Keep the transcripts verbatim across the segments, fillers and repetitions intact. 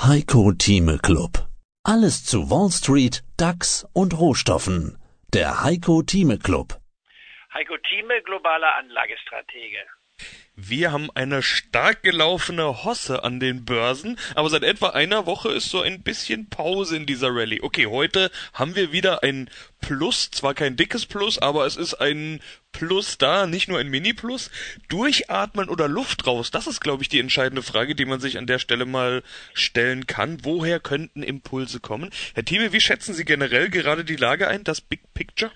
Heiko Thieme Club. Alles zu Wall Street, DAX und Rohstoffen. Der Heiko Thieme Club. Heiko Thieme, globaler Anlagestratege. Wir haben eine stark gelaufene Hosse an den Börsen, aber seit etwa einer Woche ist so ein bisschen Pause in dieser Rallye. Okay, heute haben wir wieder ein Plus, zwar kein dickes Plus, aber es ist ein Plus da, nicht nur ein Mini-Plus. Durchatmen oder Luft raus, das ist, glaube ich, die entscheidende Frage, die man sich an der Stelle mal stellen kann. Woher könnten Impulse kommen? Herr Thieme, wie schätzen Sie generell gerade die Lage ein, das Big Picture?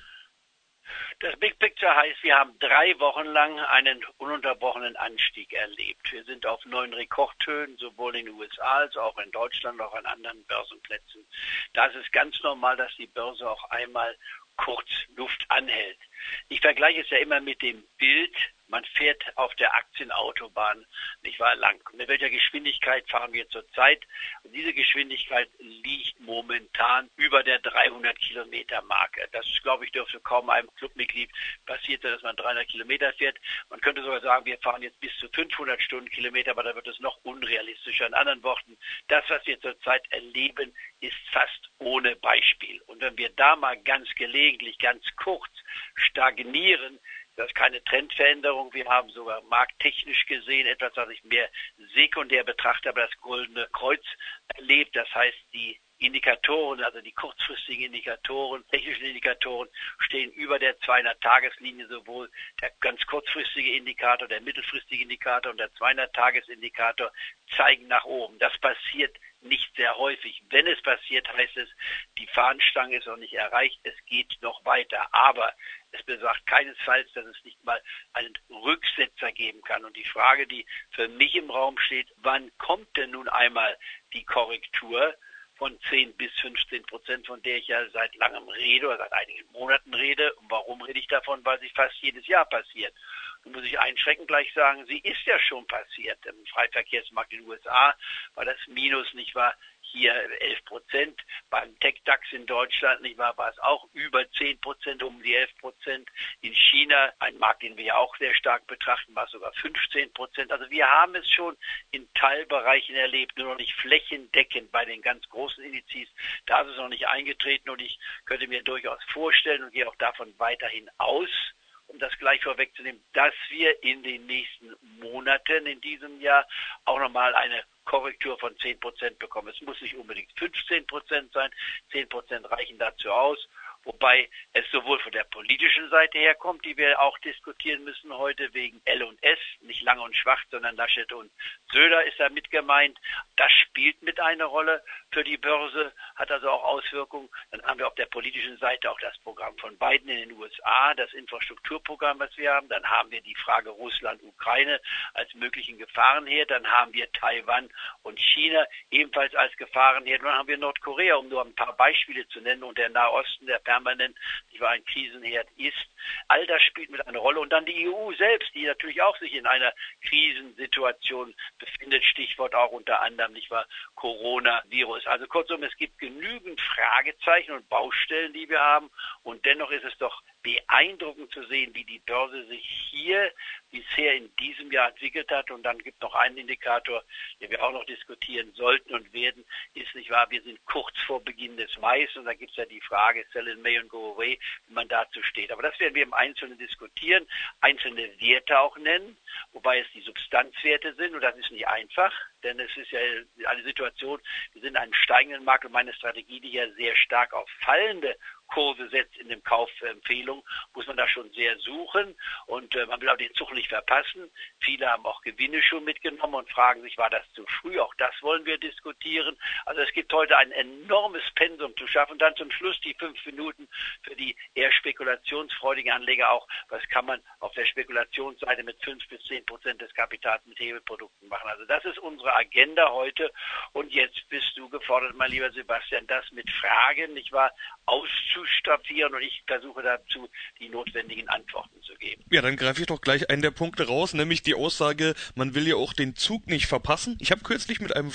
Das Big Picture heißt, wir haben drei Wochen lang einen ununterbrochenen Anstieg erlebt. Wir sind auf neuen Rekordhöhen, sowohl in den U S A als auch in Deutschland, auch an anderen Börsenplätzen. Da ist es ganz normal, dass die Börse auch einmal kurz Luft anhält. Ich vergleiche es ja immer mit dem Bild, man fährt auf der Aktienautobahn, nicht wahr, lang. Mit welcher Geschwindigkeit fahren wir zurzeit? Und diese Geschwindigkeit liegt momentan über der dreihundert Kilometer Marke. Das, glaube ich, dürfte kaum einem Clubmitglied passiert sein, dass man dreihundert Kilometer fährt. Man könnte sogar sagen, wir fahren jetzt bis zu fünfhundert Stundenkilometer, aber da wird es noch unrealistischer. In anderen Worten, das, was wir zurzeit erleben, ist fast ohne Beispiel. Und wenn wir da mal ganz gelegentlich, ganz kurz stagnieren, das ist keine Trendveränderung. Wir haben sogar markttechnisch gesehen etwas, was ich mehr sekundär betrachte, aber das goldene Kreuz erlebt. Das heißt, die Indikatoren, also die kurzfristigen Indikatoren, technischen Indikatoren stehen über der zweihundert-Tageslinie, sowohl der ganz kurzfristige Indikator, der mittelfristige Indikator und der zweihundert-Tages-Indikator zeigen nach oben. Das passiert nicht sehr häufig. Wenn es passiert, heißt es, die Fahnenstange ist noch nicht erreicht, es geht noch weiter. Aber es besagt keinesfalls, dass es nicht mal einen Rücksetzer geben kann. Und die Frage, die für mich im Raum steht, wann kommt denn nun einmal die Korrektur von zehn bis fünfzehn Prozent, von der ich ja seit langem rede oder seit einigen Monaten rede? Und warum rede ich davon? Weil sie fast jedes Jahr passiert. Nun muss ich einschränkend gleich sagen, sie ist ja schon passiert. Im Freiverkehrsmarkt in den U S A war das Minus, nicht wahr, hier elf Prozent. Beim Tech-DAX in Deutschland, nicht wahr, war es auch über zehn Prozent, um die elf Prozent. In China, ein Markt, den wir ja auch sehr stark betrachten, war es sogar fünfzehn Prozent. Also wir haben es schon in Teilbereichen erlebt, nur noch nicht flächendeckend bei den ganz großen Indizes. Da ist es noch nicht eingetreten und ich könnte mir durchaus vorstellen und gehe auch davon weiterhin aus, um das gleich vorwegzunehmen, dass wir in den nächsten Monaten in diesem Jahr auch nochmal eine Korrektur von zehn Prozent bekommen. Es muss nicht unbedingt fünfzehn Prozent sein, zehn Prozent reichen dazu aus, wobei es sowohl von der politischen Seite herkommt, die wir auch diskutieren müssen heute wegen L und S, nicht Lange und Schwach, sondern Laschet und Söder ist da mit gemeint. Das spielt mit eine Rolle für die Börse, hat also auch Auswirkungen. Dann haben wir auf der politischen Seite auch das Programm von Biden in den U S A, das Infrastrukturprogramm, was wir haben. Dann haben wir die Frage Russland-Ukraine als möglichen Gefahrenherd. Dann haben wir Taiwan und China ebenfalls als Gefahrenherd. Und dann haben wir Nordkorea, um nur ein paar Beispiele zu nennen, und der Nahosten, der permanent über ein Krisenherd ist. All das spielt mit einer Rolle. Und dann die E U selbst, die natürlich auch sich in einer Krisensituation befindet. Stichwort auch unter anderem, nicht wahr, Coronavirus. Also kurzum, es gibt genügend Fragezeichen und Baustellen, die wir haben. Und dennoch ist es doch beeindruckend zu sehen, wie die Börse sich hier bisher in diesem Jahr entwickelt hat. Und dann gibt es noch einen Indikator, den wir auch noch diskutieren sollten und werden, ist, nicht wahr, wir sind kurz vor Beginn des Mais und da gibt es ja die Frage, sell in May and go away, wie man dazu steht. Aber das werden wir im Einzelnen diskutieren, einzelne Werte auch nennen, wobei es die Substanzwerte sind und das ist nicht einfach, denn es ist ja eine Situation, wir sind in einem steigenden Markt und meine Strategie, die ja sehr stark auf fallende Kurse setzt in den Kaufempfehlungen, muss man da schon sehr suchen und äh, man will auch den Zug nicht verpassen. Viele haben auch Gewinne schon mitgenommen und fragen sich, war das zu früh? Auch das wollen wir diskutieren. Also es gibt heute ein enormes Pensum zu schaffen. Und dann zum Schluss die fünf Minuten für die eher spekulationsfreudigen Anleger auch. Was kann man auf der Spekulationsseite mit fünf bis zehn Prozent des Kapitals mit Hebelprodukten machen? Also das ist unsere Agenda heute und jetzt bist du gefordert, mein lieber Sebastian, das mit Fragen, nicht wahr, auszustaffieren und ich versuche dazu die notwendigen Antworten zu geben. Ja, dann greife ich doch gleich einen der Punkte raus, nämlich die Aussage, man will ja auch den Zug nicht verpassen. Ich habe kürzlich mit einem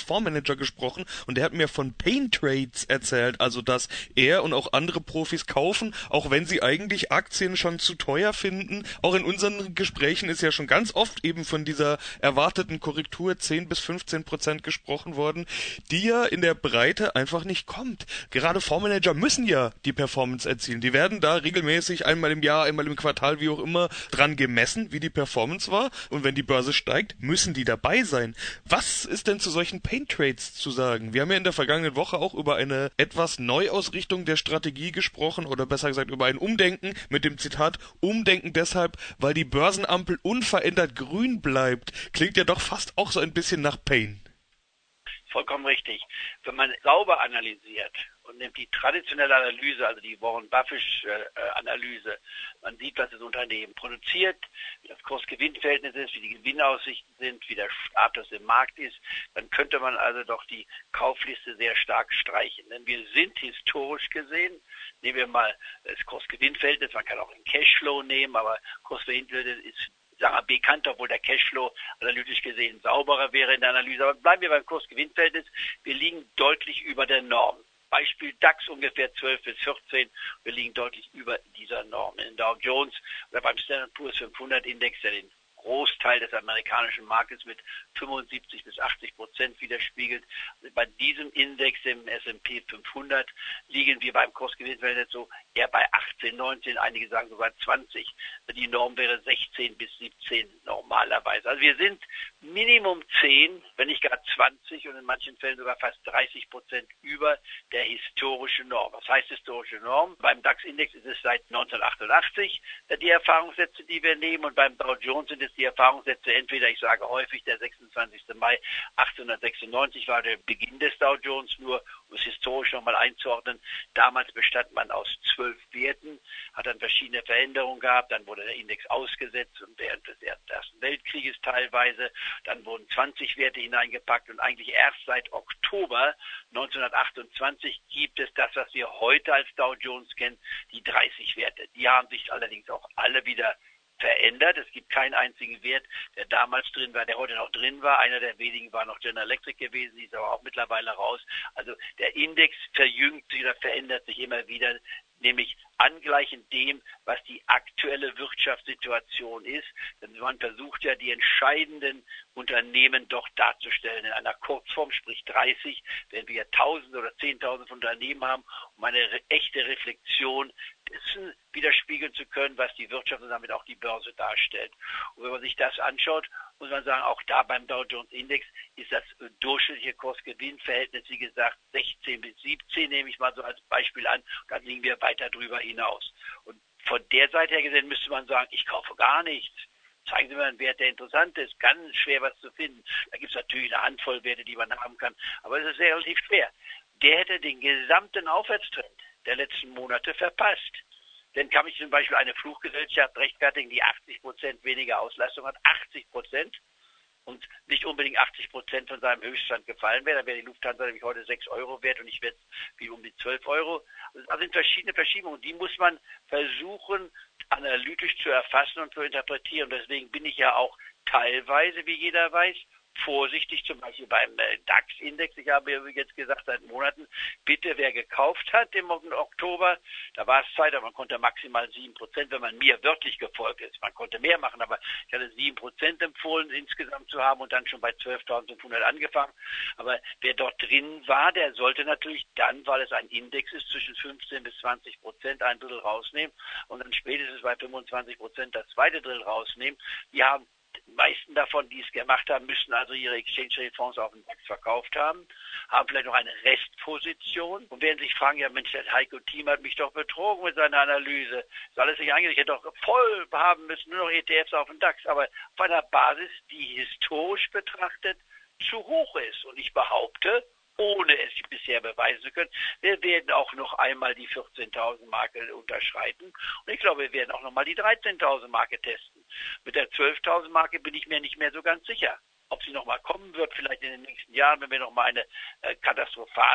Fondsmanager gesprochen und der hat mir von Pain Trades erzählt, also dass er und auch andere Profis kaufen, auch wenn sie eigentlich Aktien schon zu teuer finden. Auch in unseren Gesprächen ist ja schon ganz oft eben von dieser erwarteten Korrektur zehn bis fünfzehn Prozent gesprochen worden, die ja in der Breite einfach nicht kommt. Gerade Fondsmanager müssen ja die Performance erzielen. Die werden da regelmäßig einmal im Jahr, einmal im Quartal, wie auch immer, dran gemessen, wie die Performance war. Und wenn die Börse steigt, müssen die dabei sein. Was ist denn zu solchen Pain Trades zu sagen? Wir haben ja in der vergangenen Woche auch über eine etwas Neuausrichtung der Strategie gesprochen oder besser gesagt über ein Umdenken mit dem Zitat Umdenken deshalb, weil die Börsenampel unverändert grün bleibt. Klingt ja doch fast auch so ein bisschen nach Pain. Vollkommen richtig. Wenn man sauber analysiert und nimmt die traditionelle Analyse, also die Warren Buffett-Analyse, man sieht, was das Unternehmen produziert, wie das Kurs-Gewinn-Verhältnis ist, wie die Gewinnaussichten sind, wie der Status im Markt ist, dann könnte man also doch die Kaufliste sehr stark streichen. Denn wir sind historisch gesehen, nehmen wir mal das Kurs-Gewinn-Verhältnis, man kann auch den Cashflow nehmen, aber Kurs-Gewinn-Verhältnis ist sagen wir, bekannt, obwohl der Cashflow analytisch gesehen sauberer wäre in der Analyse. Aber bleiben wir beim Kurs-Gewinn-Verhältnis. Wir liegen deutlich über der Norm. Beispiel DAX ungefähr zwölf bis vierzehn. Wir liegen deutlich über dieser Norm. In Dow Jones oder beim Standard and Poor's fünfhundert Index, der den Großteil des amerikanischen Marktes mit fünfundsiebzig bis achtzig Prozent widerspiegelt. Bei diesem Index, dem S und P fünfhundert, liegen wir beim Kursgewinnverhältnis so eher bei achtzehn, neunzehn, einige sagen sogar zwanzig. Die Norm wäre sechzehn bis siebzehn normalerweise. Also wir sind Minimum zehn, wenn nicht gar zwanzig und in manchen Fällen sogar fast dreißig Prozent über der historischen Norm. Was heißt historische Norm? Beim DAX-Index ist es seit neunzehnhundertachtundachtzig die Erfahrungssätze, die wir nehmen, und beim Dow Jones sind es die Erfahrungssätze entweder, ich sage häufig, der sechsundzwanzigster Mai achtzehnhundertsechsundneunzig war der Beginn des Dow Jones, nur um es historisch nochmal einzuordnen. Damals bestand man aus zwölf Werten, hat dann verschiedene Veränderungen gehabt, dann wurde der Index ausgesetzt und während des Ersten Weltkrieges teilweise, dann wurden zwanzig Werte hineingepackt und eigentlich erst seit Oktober neunzehnhundertachtundzwanzig gibt es das, was wir heute als Dow Jones kennen, die dreißig Werte. Die haben sich allerdings auch alle wieder verändert. Es gibt keinen einzigen Wert, der damals drin war, der heute noch drin war. Einer der wenigen war noch General Electric gewesen, die ist aber auch mittlerweile raus. Also der Index verjüngt sich oder verändert sich immer wieder, nämlich angleichend dem, was die aktuelle Wirtschaftssituation ist. Denn man versucht ja, die entscheidenden Unternehmen doch darzustellen in einer Kurzform, sprich dreißig, wenn wir Tausende oder Zehntausende von Unternehmen haben, um eine re- echte Reflexion dessen widerspiegeln zu können, was die Wirtschaft und damit auch die Börse darstellt. Und wenn man sich das anschaut, muss man sagen, auch da beim Dow Jones Index ist das durchschnittliche Kurs-Gewinn-Verhältnis, wie gesagt, sechzehn bis siebzehn, nehme ich mal so als Beispiel an, dann liegen wir weiter drüber hinaus. Und von der Seite her gesehen müsste man sagen, ich kaufe gar nichts. Zeigen Sie mir einen Wert, der interessant ist. Ganz schwer, was zu finden. Da gibt es natürlich eine Handvoll Werte, die man haben kann, aber es ist sehr relativ schwer. Der hätte den gesamten Aufwärtstrend der letzten Monate verpasst. Denn kann mich zum Beispiel eine Fluggesellschaft rechtfertigen, die achtzig Prozent weniger Auslastung hat, achtzig Prozent, und nicht unbedingt achtzig Prozent von seinem Höchststand gefallen wäre, dann wäre die Lufthansa nämlich heute sechs Euro wert und ich werde wie um die zwölf Euro. Also das sind verschiedene Verschiebungen, die muss man versuchen, analytisch zu erfassen und zu interpretieren. Und deswegen bin ich ja auch teilweise, wie jeder weiß, vorsichtig, zum Beispiel beim äh, DAX-Index. Ich habe jetzt gesagt seit Monaten, bitte wer gekauft hat im Oktober, da war es Zeit, aber man konnte maximal sieben Prozent, wenn man mir wörtlich gefolgt ist. Man konnte mehr machen, aber ich hatte sieben Prozent empfohlen insgesamt zu haben und dann schon bei zwölftausendfünfhundert angefangen. Aber wer dort drin war, der sollte natürlich dann, weil es ein Index ist, zwischen fünfzehn bis zwanzig Prozent ein Drittel rausnehmen und dann spätestens bei fünfundzwanzig Prozent das zweite Drittel rausnehmen. Die haben Die meisten davon, die es gemacht haben, müssten also ihre Exchange-Rate-Fonds auf dem DAX verkauft haben, haben vielleicht noch eine Restposition und werden sich fragen, ja Mensch, der Heiko Thieme hat mich doch betrogen mit seiner Analyse. Ist alles nicht eigentlich, ich hätte doch voll haben müssen, nur noch E T Fs auf dem DAX, aber auf einer Basis, die historisch betrachtet zu hoch ist. Und ich behaupte, ohne es bisher beweisen zu können, wir werden auch noch einmal die vierzehntausend Marke unterschreiten und ich glaube, wir werden auch noch mal die dreizehntausend Marke testen. Mit der zwölftausend Marke bin ich mir nicht mehr so ganz sicher. Ob sie noch mal kommen wird, vielleicht in den nächsten Jahren, wenn wir noch mal eine äh, katastrophale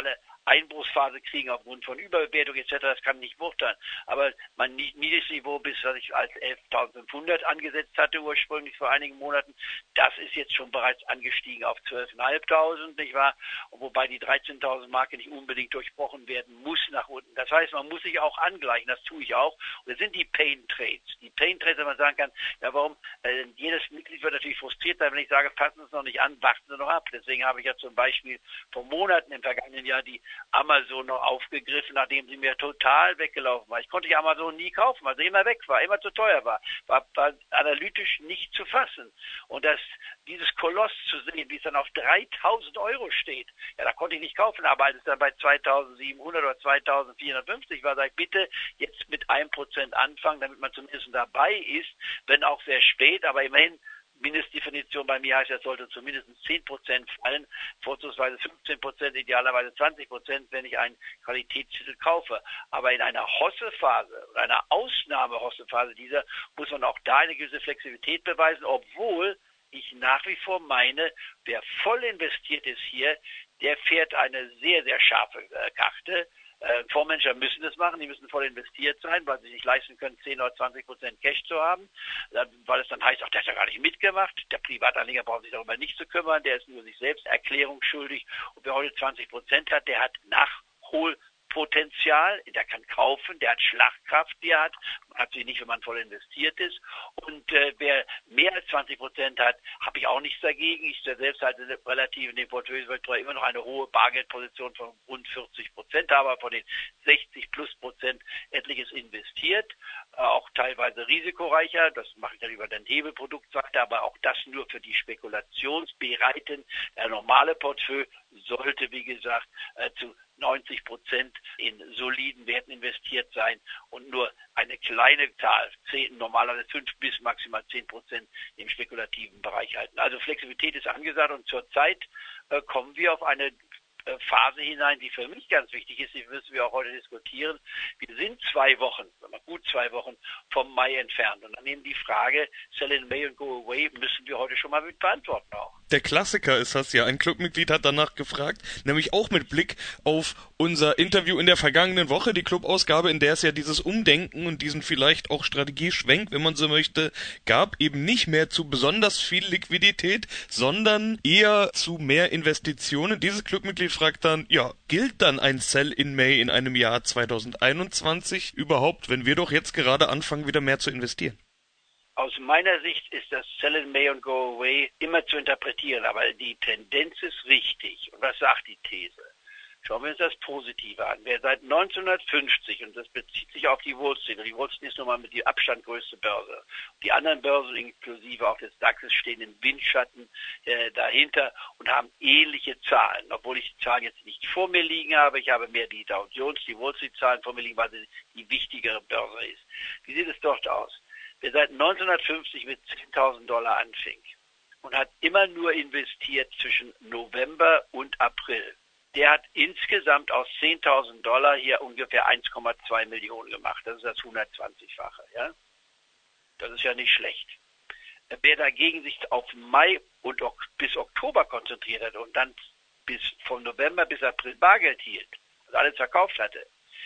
Einbruchsphase kriegen aufgrund von Überbewertung et cetera. Das kann ich nicht beurteilen. Aber mein niedrigstes Niveau, bis was ich als elftausendfünfhundert angesetzt hatte ursprünglich vor einigen Monaten, das ist jetzt schon bereits angestiegen auf zwölftausendfünfhundert, nicht wahr? Und wobei die dreizehntausend Marke nicht unbedingt durchbrochen werden muss nach unten. Das heißt, man muss sich auch angleichen. Das tue ich auch. Und das sind die Pain Trades. Die Pain Trades, wenn man sagen kann, ja warum? Äh, jedes Mitglied wird natürlich frustriert sein, wenn ich sage, passen Sie es noch nicht an, warten Sie noch ab. Deswegen habe ich ja zum Beispiel vor Monaten im vergangenen Jahr die Amazon noch aufgegriffen, nachdem sie mir total weggelaufen war. Ich konnte die Amazon nie kaufen, weil sie immer weg war, immer zu teuer war. War, war analytisch nicht zu fassen. Und das, dieses Koloss zu sehen, wie es dann auf dreitausend Euro steht, ja, da konnte ich nicht kaufen, aber als es dann bei zweitausendsiebenhundert oder zweitausendvierhundertfünfzig war, sage ich, bitte jetzt mit einem Prozent anfangen, damit man zumindest dabei ist, wenn auch sehr spät, aber immerhin Mindestdefinition bei mir heißt, es sollte zumindest zehn Prozent fallen, vorzugsweise fünfzehn Prozent, idealerweise zwanzig Prozent, wenn ich einen Qualitätstitel kaufe. Aber in einer Hossephase, oder einer Ausnahme-Hossephase dieser, muss man auch da eine gewisse Flexibilität beweisen, obwohl ich nach wie vor meine, wer voll investiert ist hier, der fährt eine sehr, sehr scharfe äh, Karte. Äh, Fondsmanager müssen das machen, die müssen voll investiert sein, weil sie sich leisten können, zehn oder zwanzig Prozent Cash zu haben, weil es dann heißt, ach, der hat ja gar nicht mitgemacht, der Privatanleger braucht sich darüber nicht zu kümmern, der ist nur sich selbst erklärungsschuldig und wer heute zwanzig Prozent hat, der hat Nachholpotenzial, der kann kaufen, der hat Schlagkraft, die er hat, man hat sie nicht, wenn man voll investiert ist und äh, wer mehr als zwanzig Prozent hat, habe ich auch nichts dagegen, ich selbst halte relativ in dem Portfolio immer noch eine hohe Bargeldposition von rund vierzig Prozent, aber von den sechzig plus Prozent etliches investiert, äh, auch teilweise risikoreicher, das mache ich dann über den Hebelproduktseite, aber auch das nur für die Spekulationsbereiten. Der normale Portfolio sollte, wie gesagt, äh, zu neunzig Prozent in soliden Werten investiert sein und nur eine kleine Zahl, zehn, normalerweise fünf bis maximal zehn Prozent im spekulativen Bereich halten. Also Flexibilität ist angesagt und zurzeit äh, kommen wir auf eine äh, Phase hinein, die für mich ganz wichtig ist, die müssen wir auch heute diskutieren. Wir sind zwei Wochen, gut zwei Wochen vom Mai entfernt und dann eben die Frage, sell in May and go away, müssen wir heute schon mal mit beantworten auch. Der Klassiker ist das ja. Ein Clubmitglied hat danach gefragt, nämlich auch mit Blick auf unser Interview in der vergangenen Woche, die Clubausgabe, in der es ja dieses Umdenken und diesen vielleicht auch Strategieschwenk, wenn man so möchte, gab, eben nicht mehr zu besonders viel Liquidität, sondern eher zu mehr Investitionen. Dieses Clubmitglied fragt dann, ja, gilt dann ein Sell in May in einem Jahr zweitausendeinundzwanzig überhaupt, wenn wir doch jetzt gerade anfangen, wieder mehr zu investieren? Aus meiner Sicht ist das Sell in May and Go Away immer zu interpretieren, aber die Tendenz ist richtig. Und was sagt die These? Schauen wir uns das Positive an. Wer seit neunzehnhundertfünfzig, und das bezieht sich auf die Wall Street, und die Wall Street ist nun mal mit die Abstand größte Börse, die anderen Börsen inklusive auch des DAXes stehen im Windschatten äh, dahinter und haben ähnliche Zahlen, obwohl ich die Zahlen jetzt nicht vor mir liegen habe. Ich habe mehr die Dow Jones, die Wall Street Zahlen vor mir liegen, weil sie die wichtigere Börse ist. Wie sieht es dort aus? Wer seit neunzehnhundertfünfzig mit zehntausend Dollar anfing und hat immer nur investiert zwischen November und April, der hat insgesamt aus zehntausend Dollar hier ungefähr eins Komma zwei Millionen gemacht. Das ist das hundertzwanzigfache. Ja? Das ist ja nicht schlecht. Wer dagegen sich auf Mai und bis Oktober konzentriert hat und dann bis von November bis April Bargeld hielt, also alles verkauft hatte,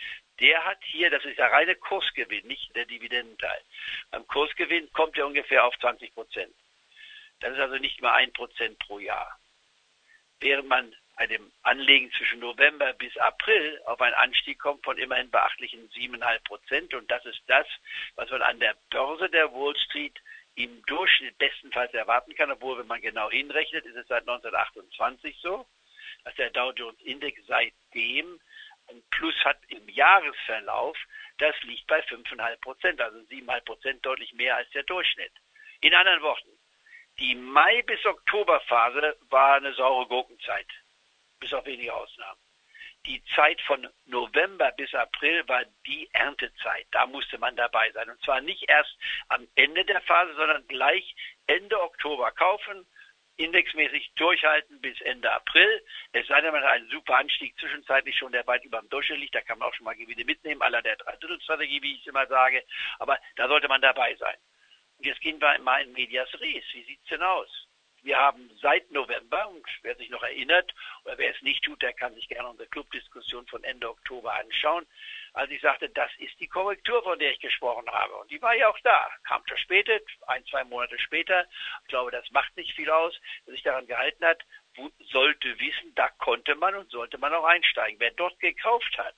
der hat hier, das ist der reine Kursgewinn, nicht der Dividendenteil. Beim Kursgewinn kommt er ungefähr auf zwanzig Prozent. Das ist also nicht mal ein Prozent pro Jahr. Während man bei dem Anlegen zwischen November bis April auf einen Anstieg kommt von immerhin beachtlichen sieben Komma fünf Prozent. Und das ist das, was man an der Börse der Wall Street im Durchschnitt bestenfalls erwarten kann. Obwohl, wenn man genau hinrechnet, ist es seit neunzehnhundertachtundzwanzig so, dass der Dow Jones Index seitdem ein Plus hat im Jahresverlauf, das liegt bei fünf Komma fünf Prozent, also sieben Komma fünf Prozent deutlich mehr als der Durchschnitt. In anderen Worten, die Mai- bis Oktoberphase war eine saure Gurkenzeit, bis auf wenige Ausnahmen. Die Zeit von November bis April war die Erntezeit, da musste man dabei sein. Und zwar nicht erst am Ende der Phase, sondern gleich Ende Oktober kaufen, indexmäßig durchhalten bis Ende April. Es sei denn, man hat einen super Anstieg zwischenzeitlich schon, der weit über dem Durchschnitt liegt. Da kann man auch schon mal Gewinne mitnehmen, à la der Dreiviertelstrategie, wie ich es immer sage. Aber da sollte man dabei sein. Und jetzt gehen wir mal in Medias Res. Wie sieht's denn aus? Wir haben seit November, und wer sich noch erinnert, oder wer es nicht tut, der kann sich gerne unsere Clubdiskussion von Ende Oktober anschauen, als ich sagte, das ist die Korrektur, von der ich gesprochen habe. Und die war ja auch da, kam verspätet, ein, zwei Monate später. Ich glaube, das macht nicht viel aus, wer sich daran gehalten hat, sollte wissen, da konnte man und sollte man auch einsteigen. Wer dort gekauft hat,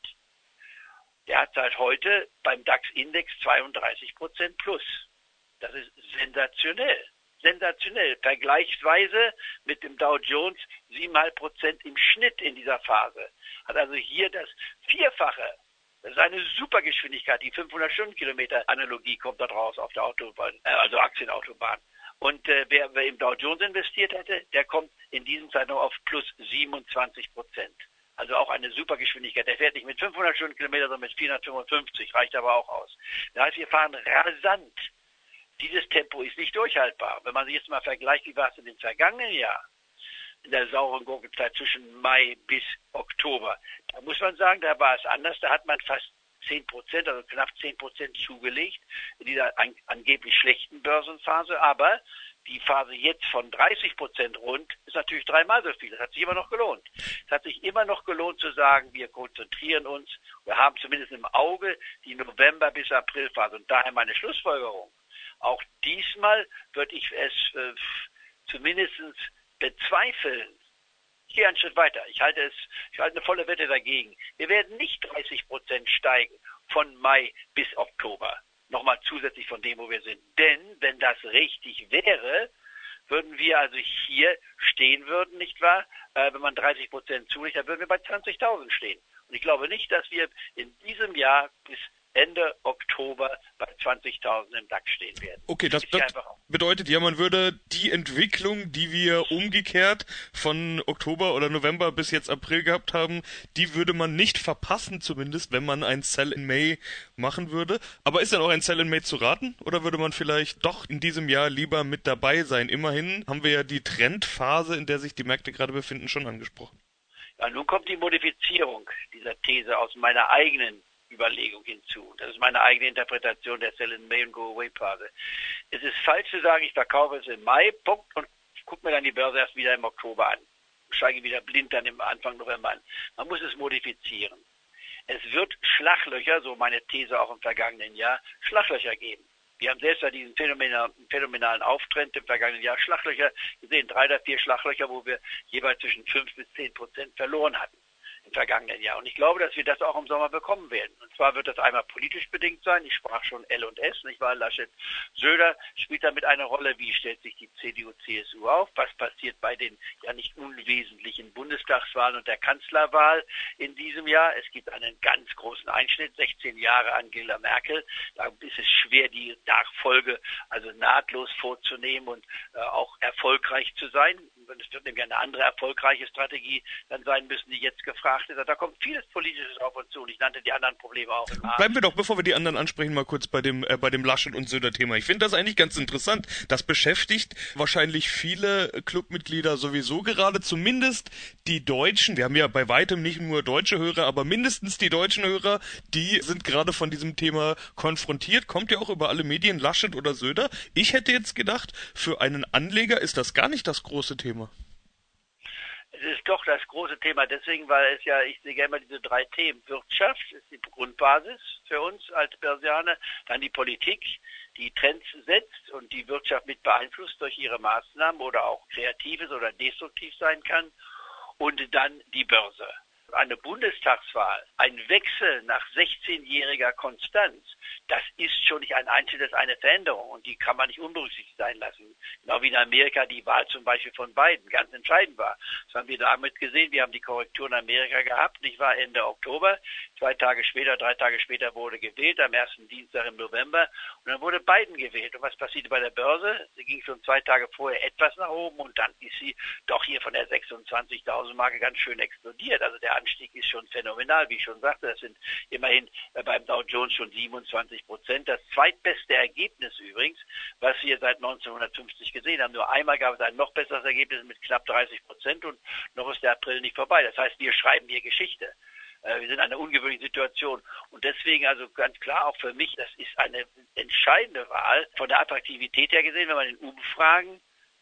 der hat seit heute beim DAX-Index zweiunddreißig Prozent plus. Das ist sensationell. Sensationell. Vergleichsweise mit dem Dow Jones sieben Komma fünf Prozent im Schnitt in dieser Phase. Hat also hier das Vierfache. Das ist eine Supergeschwindigkeit. Die fünfhundert-Stundenkilometer-Analogie kommt da draus auf der Autobahn, äh, also Aktienautobahn. Und äh, wer, wer im Dow Jones investiert hätte, der kommt in diesem Zeitraum auf plus siebenundzwanzig Prozent. Also auch eine Supergeschwindigkeit. Der fährt nicht mit fünfhundert Stundenkilometer, sondern mit vierhundertfünfundfünfzig. Reicht aber auch aus. Das heißt, wir fahren rasant. Dieses Tempo ist nicht durchhaltbar. Wenn man sich jetzt mal vergleicht, wie war es in dem vergangenen Jahr, in der sauren Gurkenzeit zwischen Mai bis Oktober, da muss man sagen, da war es anders. Da hat man fast zehn Prozent, also knapp zehn Prozent zugelegt in dieser an, angeblich schlechten Börsenphase. Aber die Phase jetzt von dreißig Prozent rund ist natürlich dreimal so viel. Das hat sich immer noch gelohnt. Es hat sich immer noch gelohnt zu sagen, wir konzentrieren uns, wir haben zumindest im Auge die November- bis Aprilphase. Und daher meine Schlussfolgerung. Auch diesmal würde ich es äh, zumindest bezweifeln. Ich gehe einen Schritt weiter. Ich halte es, ich halte eine volle Wette dagegen. Wir werden nicht dreißig Prozent steigen von Mai bis Oktober. Nochmal zusätzlich von dem, wo wir sind. Denn, wenn das richtig wäre, würden wir also hier stehen würden, nicht wahr? Äh, wenn man dreißig Prozent zulegt, dann würden wir bei zwanzigtausend stehen. Und ich glaube nicht, dass wir in diesem Jahr bis Ende Oktober bei zwanzigtausend im DAX stehen werden. Okay, das, das bedeutet ja, man würde die Entwicklung, die wir umgekehrt von Oktober oder November bis jetzt April gehabt haben, die würde man nicht verpassen, zumindest, wenn man ein Sell in May machen würde. Aber ist dann auch ein Sell in May zu raten? Oder würde man vielleicht doch in diesem Jahr lieber mit dabei sein? Immerhin haben wir ja die Trendphase, in der sich die Märkte gerade befinden, schon angesprochen. Ja, nun kommt die Modifizierung dieser These aus meiner eigenen Überlegung hinzu. Das ist meine eigene Interpretation der Sell in May und Go-Away-Phase. Es ist falsch zu sagen, ich verkaufe es im Mai, Punkt, und gucke mir dann die Börse erst wieder im Oktober an. Steige wieder blind dann im Anfang November an. Man muss es modifizieren. Es wird Schlaglöcher, so meine These auch im vergangenen Jahr, Schlaglöcher geben. Wir haben selbst bei diesem phänomenalen, phänomenalen Auftrend im vergangenen Jahr Schlaglöcher gesehen, drei oder vier Schlaglöcher, wo wir jeweils zwischen fünf bis zehn Prozent verloren hatten im vergangenen Jahr. Und ich glaube, dass wir das auch im Sommer bekommen werden. Und zwar wird das einmal politisch bedingt sein. Ich sprach schon L und S, nicht wahr? Laschet, Söder spielt damit eine Rolle. Wie stellt sich die C D U, C S U auf? Was passiert bei den ja nicht unwesentlichen Bundestagswahlen und der Kanzlerwahl in diesem Jahr? Es gibt einen ganz großen Einschnitt, sechzehn Jahre Angela Merkel. Da ist es schwer, die Nachfolge also nahtlos vorzunehmen und äh, auch erfolgreich zu sein. Es wird nämlich eine andere erfolgreiche Strategie dann sein müssen, die jetzt gefragt ist. Da kommt vieles Politisches auf uns zu und ich nannte die anderen Probleme auch. Bleiben wir doch, bevor wir die anderen ansprechen, mal kurz bei dem äh, bei dem Laschet und Söder-Thema. Ich finde das eigentlich ganz interessant. Das beschäftigt wahrscheinlich viele Clubmitglieder sowieso gerade, zumindest die Deutschen. Wir haben ja bei weitem nicht nur deutsche Hörer, aber mindestens die deutschen Hörer, die sind gerade von diesem Thema konfrontiert. Kommt ja auch über alle Medien, Laschet oder Söder. Ich hätte jetzt gedacht, für einen Anleger ist das gar nicht das große Thema. Es ist doch das große Thema, deswegen, weil es ja, ich sehe gerne mal diese drei Themen. Wirtschaft ist die Grundbasis für uns als Börsianer, dann die Politik, die Trends setzt und die Wirtschaft mit beeinflusst durch ihre Maßnahmen oder auch kreatives oder destruktiv sein kann, und dann die Börse. Eine Bundestagswahl, ein Wechsel nach sechzehnjähriger Konstanz, das ist schon nicht ein einzelnes, eine Veränderung, und die kann man nicht unberücksichtigt sein lassen. Genau wie in Amerika die Wahl zum Beispiel von Biden ganz entscheidend war. Das haben wir damit gesehen. Wir haben die Korrektur in Amerika gehabt, nicht wahr, Ende Oktober. Zwei Tage später, drei Tage später wurde gewählt, am ersten Dienstag im November, und dann wurde Biden gewählt. Und was passierte bei der Börse? Sie ging schon zwei Tage vorher etwas nach oben und dann ist sie doch hier von der sechsundzwanzigtausend Marke ganz schön explodiert. Also der Anstieg ist schon phänomenal, wie ich schon sagte. Das sind immerhin beim Dow Jones schon siebenundzwanzig Prozent. Das zweitbeste Ergebnis übrigens, was wir seit neunzehnhundertfünfzig gesehen haben. Nur einmal gab es ein noch besseres Ergebnis mit knapp dreißig Prozent und noch ist der April nicht vorbei. Das heißt, wir schreiben hier Geschichte. Wir sind in einer ungewöhnlichen Situation. Und deswegen also ganz klar auch für mich, das ist eine entscheidende Wahl von der Attraktivität her gesehen, wenn man in Umfragen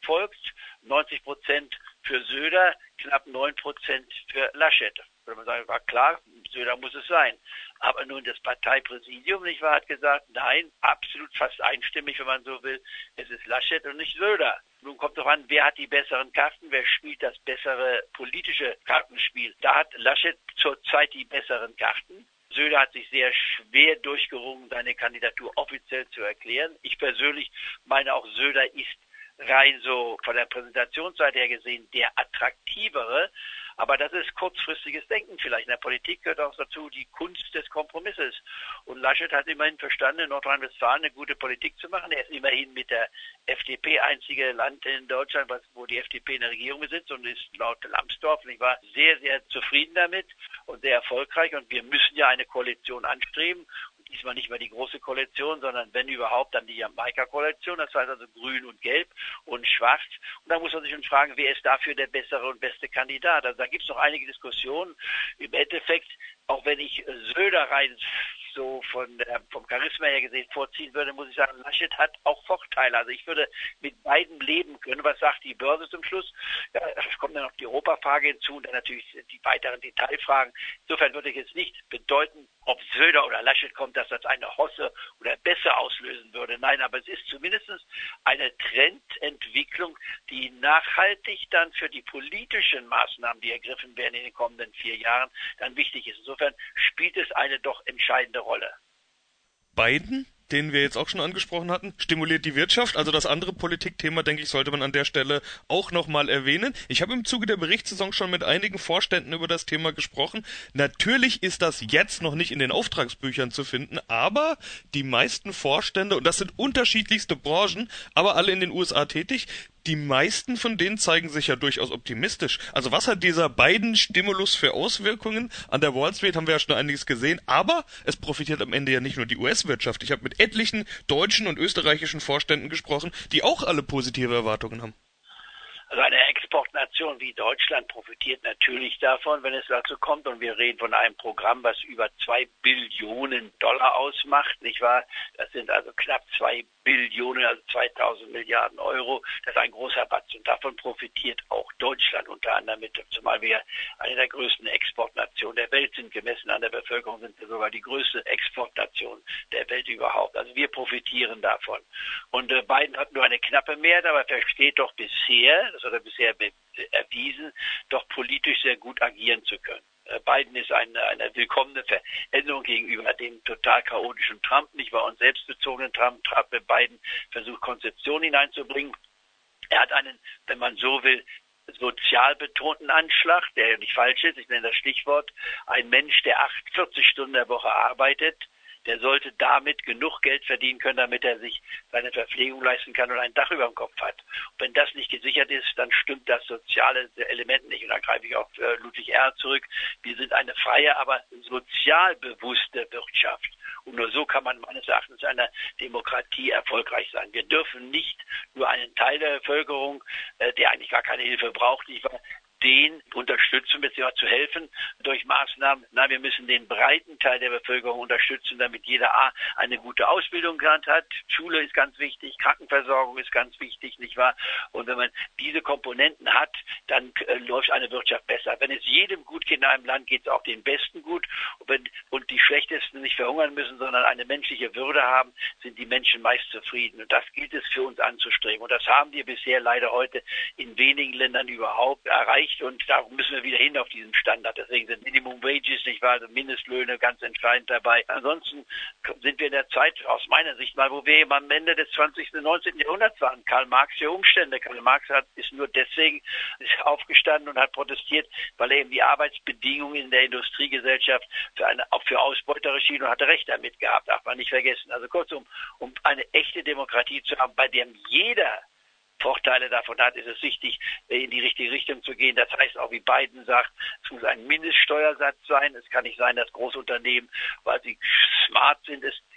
folgt neunzig Prozent für Söder, knapp neun Prozent für Laschet. Würde man sagen, war klar, Söder muss es sein. Aber nun das Parteipräsidium, nicht wahr, hat gesagt, nein, absolut fast einstimmig, wenn man so will, es ist Laschet und nicht Söder. Nun kommt doch an, wer hat die besseren Karten, wer spielt das bessere politische Kartenspiel. Da hat Laschet zurzeit die besseren Karten. Söder hat sich sehr schwer durchgerungen, seine Kandidatur offiziell zu erklären. Ich persönlich meine auch, Söder ist rein so von der Präsentationsseite her gesehen der attraktivere. Aber das ist kurzfristiges Denken vielleicht. In der Politik gehört auch dazu die Kunst des Kompromisses. Und Laschet hat immerhin verstanden, in Nordrhein-Westfalen eine gute Politik zu machen. Er ist immerhin mit der F D P einzige Land in Deutschland, wo die F D P in der Regierung besitzt und ist laut Lambsdorff, ich war sehr, sehr zufrieden damit und sehr erfolgreich. Und wir müssen ja eine Koalition anstreben. Diesmal nicht mehr die große Koalition, sondern wenn überhaupt dann die Jamaika-Koalition, das heißt also grün und gelb und schwarz. Und da muss man sich schon fragen, wer ist dafür der bessere und beste Kandidat? Also da gibt es noch einige Diskussionen. Im Endeffekt, auch wenn ich Söder rein so von der, vom Charisma her gesehen vorziehen würde, muss ich sagen, Laschet hat auch Vorteile. Also ich würde mit beiden leben können. Was sagt die Börse zum Schluss? Ja, es kommt dann noch die Europafrage hinzu und dann natürlich die weiteren Detailfragen. Insofern würde ich jetzt nicht bedeuten, ob Söder oder Laschet kommt, dass das eine Hosse oder Bässe auslösen würde. Nein, aber es ist zumindest eine Trendentwicklung, die nachhaltig dann für die politischen Maßnahmen, die ergriffen werden in den kommenden vier Jahren, dann wichtig ist. Insofern spielt es eine doch entscheidende Rolle. Biden, den wir jetzt auch schon angesprochen hatten, stimuliert die Wirtschaft. Also das andere Politikthema, denke ich, sollte man an der Stelle auch nochmal erwähnen. Ich habe im Zuge der Berichtssaison schon mit einigen Vorständen über das Thema gesprochen. Natürlich ist das jetzt noch nicht in den Auftragsbüchern zu finden, aber die meisten Vorstände, und das sind unterschiedlichste Branchen, aber alle in den U S A tätig, die meisten von denen zeigen sich ja durchaus optimistisch. Also was hat dieser Biden-Stimulus für Auswirkungen? An der Wall Street haben wir ja schon einiges gesehen, aber es profitiert am Ende ja nicht nur die U S-Wirtschaft. Ich habe mit etlichen deutschen und österreichischen Vorständen gesprochen, die auch alle positive Erwartungen haben. Also eine Exportnation wie Deutschland profitiert natürlich davon, wenn es dazu kommt. Und wir reden von einem Programm, was über zwei Billionen Dollar ausmacht, nicht wahr? Das sind also knapp zwei Billionen, also zweitausend Milliarden Euro. Das ist ein großer Batzen. Und davon profitiert auch Deutschland unter anderem mit, zumal wir eine der größten Exportnationen der Welt sind. Gemessen an der Bevölkerung sind wir sogar die größte Exportnation der Welt überhaupt. Also wir profitieren davon. Und äh, Biden hat nur eine knappe Mehrheit, aber versteht doch bisher, das hat er bisher be- erwiesen, doch politisch sehr gut agieren zu können. Biden ist eine, eine willkommene Veränderung gegenüber dem total chaotischen Trump, nicht wahr, und selbstbezogenen Trump. Trump mit Biden versucht, Konzeption hineinzubringen. Er hat einen, wenn man so will, sozial betonten Anschlag, der ja nicht falsch ist, ich nenne das Stichwort, ein Mensch, der achtundvierzig Stunden in der Woche arbeitet, der sollte damit genug Geld verdienen können, damit er sich seine Verpflegung leisten kann und ein Dach über dem Kopf hat. Und wenn das nicht gesichert ist, dann stimmt das soziale Element nicht. Und da greife ich auf Ludwig Erhard zurück. Wir sind eine freie, aber sozial bewusste Wirtschaft. Und nur so kann man meines Erachtens in einer Demokratie erfolgreich sein. Wir dürfen nicht nur einen Teil der Bevölkerung, der eigentlich gar keine Hilfe braucht, nicht wahr, den unterstützen, beziehungsweise zu helfen durch Maßnahmen. Nein, wir müssen den breiten Teil der Bevölkerung unterstützen, damit jeder A eine gute Ausbildung gehabt hat. Schule ist ganz wichtig, Krankenversorgung ist ganz wichtig, nicht wahr? Und wenn man diese Komponenten hat, dann äh, läuft eine Wirtschaft besser. Wenn es jedem gut geht in einem Land, geht es auch den Besten gut. Und, wenn, und die Schlechtesten nicht verhungern müssen, sondern eine menschliche Würde haben, sind die Menschen meist zufrieden. Und das gilt es für uns anzustreben. Und das haben wir bisher leider heute in wenigen Ländern überhaupt erreicht. Und da müssen wir wieder hin auf diesen Standard. Deswegen sind Minimum Wages, nicht wahr, also Mindestlöhne ganz entscheidend dabei. Ansonsten sind wir in der Zeit, aus meiner Sicht mal, wo wir eben am Ende des zwanzigsten und neunzehnten Jahrhunderts waren. Karl Marx für Umstände. Karl Marx hat, ist nur deswegen aufgestanden und hat protestiert, weil er eben die Arbeitsbedingungen in der Industriegesellschaft für eine, auch für Ausbeuter schien und hatte Recht damit gehabt. Darf man nicht vergessen. Also kurzum, um eine echte Demokratie zu haben, bei der jeder Vorteile davon hat, ist es wichtig, in die richtige Richtung zu gehen. Das heißt auch, wie Biden sagt, es muss ein Mindeststeuersatz sein. Es kann nicht sein, dass Großunternehmen, weil sie smart sind, es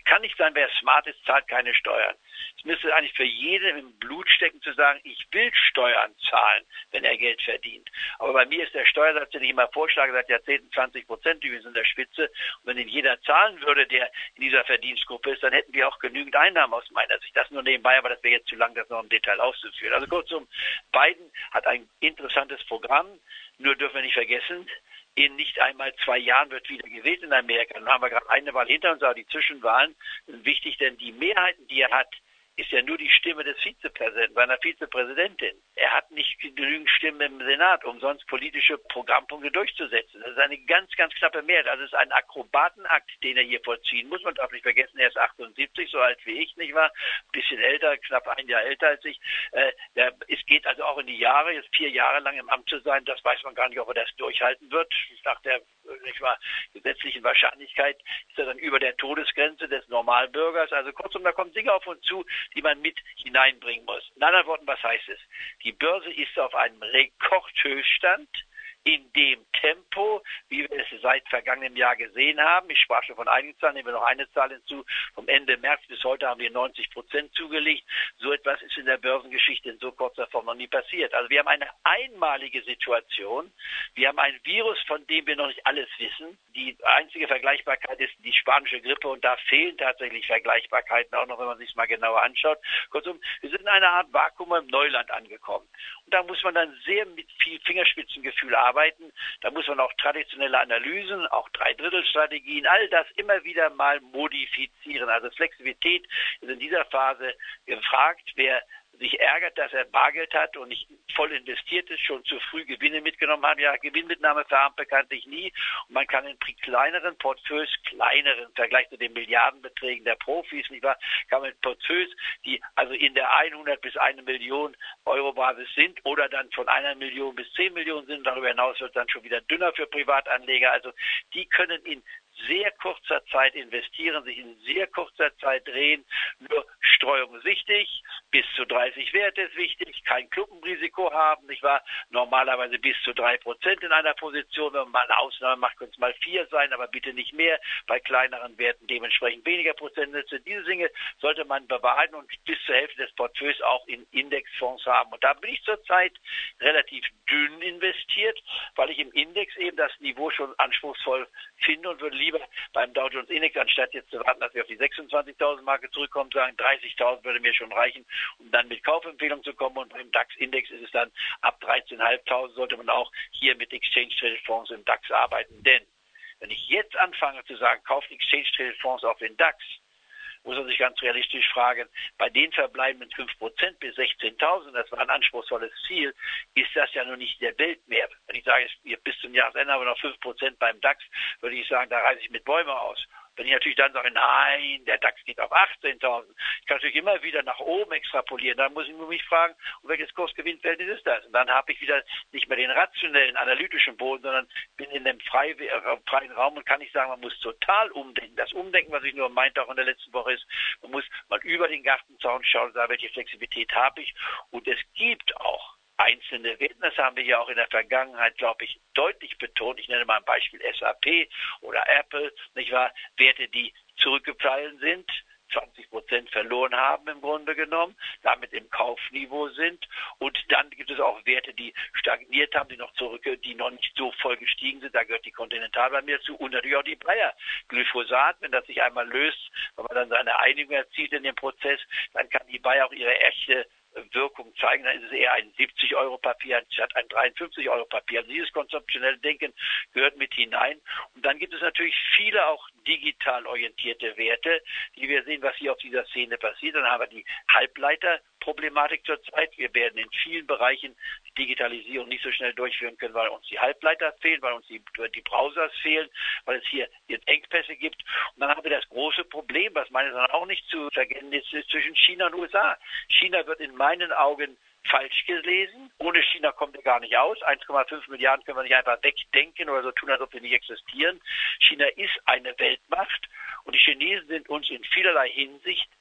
kann nicht sein, wer smart ist, zahlt keine Steuern. Es müsste eigentlich für jeden im Blut stecken, zu sagen, ich will Steuern zahlen, wenn er Geld verdient. Aber bei mir ist der Steuersatz, den ich immer vorschlage, seit Jahrzehnten zwanzig Prozent, wir sind in der Spitze. Und wenn den jeder zahlen würde, der in dieser Verdienstgruppe ist, dann hätten wir auch genügend Einnahmen aus meiner Sicht. Das nur nebenbei, aber das wäre jetzt zu lang, das noch im Detail auszuführen. Also kurzum, Biden hat ein interessantes Programm, nur dürfen wir nicht vergessen, in nicht einmal zwei Jahren wird wieder gewählt in Amerika. Dann haben wir gerade eine Wahl hinter uns, aber die Zwischenwahlen sind wichtig, denn die Mehrheiten, die er hat, ist ja nur die Stimme des Vizepräsidenten, seiner Vizepräsidentin. Er hat nicht genügend Stimmen im Senat, um sonst politische Programmpunkte durchzusetzen. Das ist eine ganz, ganz knappe Mehrheit. Also es ist ein Akrobatenakt, den er hier vollziehen muss. Man darf nicht vergessen, er ist achtundsiebzig, so alt wie ich, nicht wahr? Ein bisschen älter, knapp ein Jahr älter als ich. Äh, der, es geht also auch in die Jahre, jetzt vier Jahre lang im Amt zu sein, das weiß man gar nicht, ob er das durchhalten wird. Nach der nicht wahr, gesetzlichen Wahrscheinlichkeit ist er dann über der Todesgrenze des Normalbürgers. Also kurzum, da kommen Dinge auf uns zu, die man mit hineinbringen muss. In anderen Worten, was heißt es? Die Börse ist auf einem Rekordhöchststand in dem Tempo, wie wir es seit vergangenem Jahr gesehen haben. Ich sprach schon von einigen Zahlen, nehmen wir noch eine Zahl hinzu. Vom Ende März bis heute haben wir neunzig Prozent zugelegt. So etwas ist in der Börsengeschichte in so kurzer Form noch nie passiert. Also wir haben eine einmalige Situation. Wir haben ein Virus, von dem wir noch nicht alles wissen. Die einzige Vergleichbarkeit ist die spanische Grippe und da fehlen tatsächlich Vergleichbarkeiten, auch noch wenn man sich es mal genauer anschaut. Kurzum, wir sind in einer Art Vakuum im Neuland angekommen. Und da muss man dann sehr mit viel Fingerspitzengefühl arbeiten. Da muss man auch traditionelle Analysen, auch Dreidrittelstrategien, all das immer wieder mal modifizieren. Also Flexibilität ist in dieser Phase gefragt. Wer sich ärgert, dass er Bargeld hat und nicht voll investiert ist, schon zu früh Gewinne mitgenommen hat. Ja, Gewinnmitnahme verarmt bekanntlich nie. Und man kann in kleineren Portfolios, kleineren im Vergleich zu den Milliardenbeträgen der Profis, nicht wahr, kann man in Portfolios, die also in der hundert bis eine Million Euro Basis sind oder dann von einer Million bis zehn Millionen sind. Darüber hinaus wird dann schon wieder dünner für Privatanleger. Also die können in sehr kurzer Zeit investieren, sich in sehr kurzer Zeit drehen. Nur Streuung ist wichtig, bis zu dreißig Werte ist wichtig, kein Klumpenrisiko haben, nicht wahr? Normalerweise bis zu drei Prozent in einer Position, wenn man mal eine Ausnahme macht, können es mal vier sein, aber bitte nicht mehr. Bei kleineren Werten dementsprechend weniger Prozentsätze. Diese Dinge sollte man bewahren und bis zur Hälfte des Portfolios auch in Indexfonds haben. Und da bin ich zurzeit relativ dünn investiert, weil ich im Index eben das Niveau schon anspruchsvoll finde und würde lieber beim Dow Jones Index, anstatt jetzt zu warten, dass wir auf die sechsundzwanzigtausend Marke zurückkommen, sagen, dreißigtausend würde mir schon reichen, um dann mit Kaufempfehlungen zu kommen. Und beim DAX-Index ist es dann ab dreizehntausendfünfhundert, sollte man auch hier mit Exchange-Traded-Fonds im DAX arbeiten. Denn wenn ich jetzt anfange zu sagen, kauft Exchange-Traded-Fonds auf den DAX, muss man sich ganz realistisch fragen, bei den verbleibenden fünf Prozent bis sechzehntausend, das war ein anspruchsvolles Ziel, ist das ja noch nicht der Weltmeer. Wenn ich sage, bis zum Jahresende haben wir noch fünf Prozent beim DAX, würde ich sagen, da reiße ich mit Bäumen aus. Wenn ich natürlich dann sage, nein, der DAX geht auf achtzehntausend, ich kann natürlich immer wieder nach oben extrapolieren, dann muss ich mich fragen, um welches Kursgewinnverhältnis ist das? Und dann habe ich wieder nicht mehr den rationellen, analytischen Boden, sondern bin in dem freien Raum und kann nicht sagen, man muss total umdenken. Das Umdenken, was ich nur meinte auch in der letzten Woche ist, man muss mal über den Gartenzaun schauen und sagen, welche Flexibilität habe ich. Und es gibt auch einzelne Werte, das haben wir ja auch in der Vergangenheit, glaube ich, deutlich betont. Ich nenne mal ein Beispiel S A P oder Apple, nicht wahr? Werte, die zurückgefallen sind, zwanzig Prozent verloren haben im Grunde genommen, damit im Kaufniveau sind. Und dann gibt es auch Werte, die stagniert haben, die noch zurück, die noch nicht so voll gestiegen sind. Da gehört die Continental bei mir zu und natürlich auch die Bayer. Glyphosat, wenn das sich einmal löst, wenn man dann seine Einigung erzielt in dem Prozess, dann kann die Bayer auch ihre echte Wirkung zeigen, dann ist es eher ein siebzig Euro Papier anstatt ein dreiundfünfzig Euro Papier. Also dieses konzeptionelle Denken gehört mit hinein. Und dann gibt es natürlich viele auch digital orientierte Werte, die wir sehen, was hier auf dieser Szene passiert. Dann haben wir die Halbleiterproblematik zurzeit. Wir werden in vielen Bereichen die Digitalisierung nicht so schnell durchführen können, weil uns die Halbleiter fehlen, weil uns die, die Browsers fehlen, weil es hier jetzt Engpässe gibt. Und dann haben wir das große Problem, was meines Erachtens auch nicht zu vergessen ist, zwischen China und U S A. China wird in meinen Augen falsch gelesen. Ohne China kommt er gar nicht aus. eins Komma fünf Milliarden können wir nicht einfach wegdenken oder so tun, als ob wir nicht existieren. China ist eine Weltmacht und die Chinesen sind uns in vielerlei Hinsicht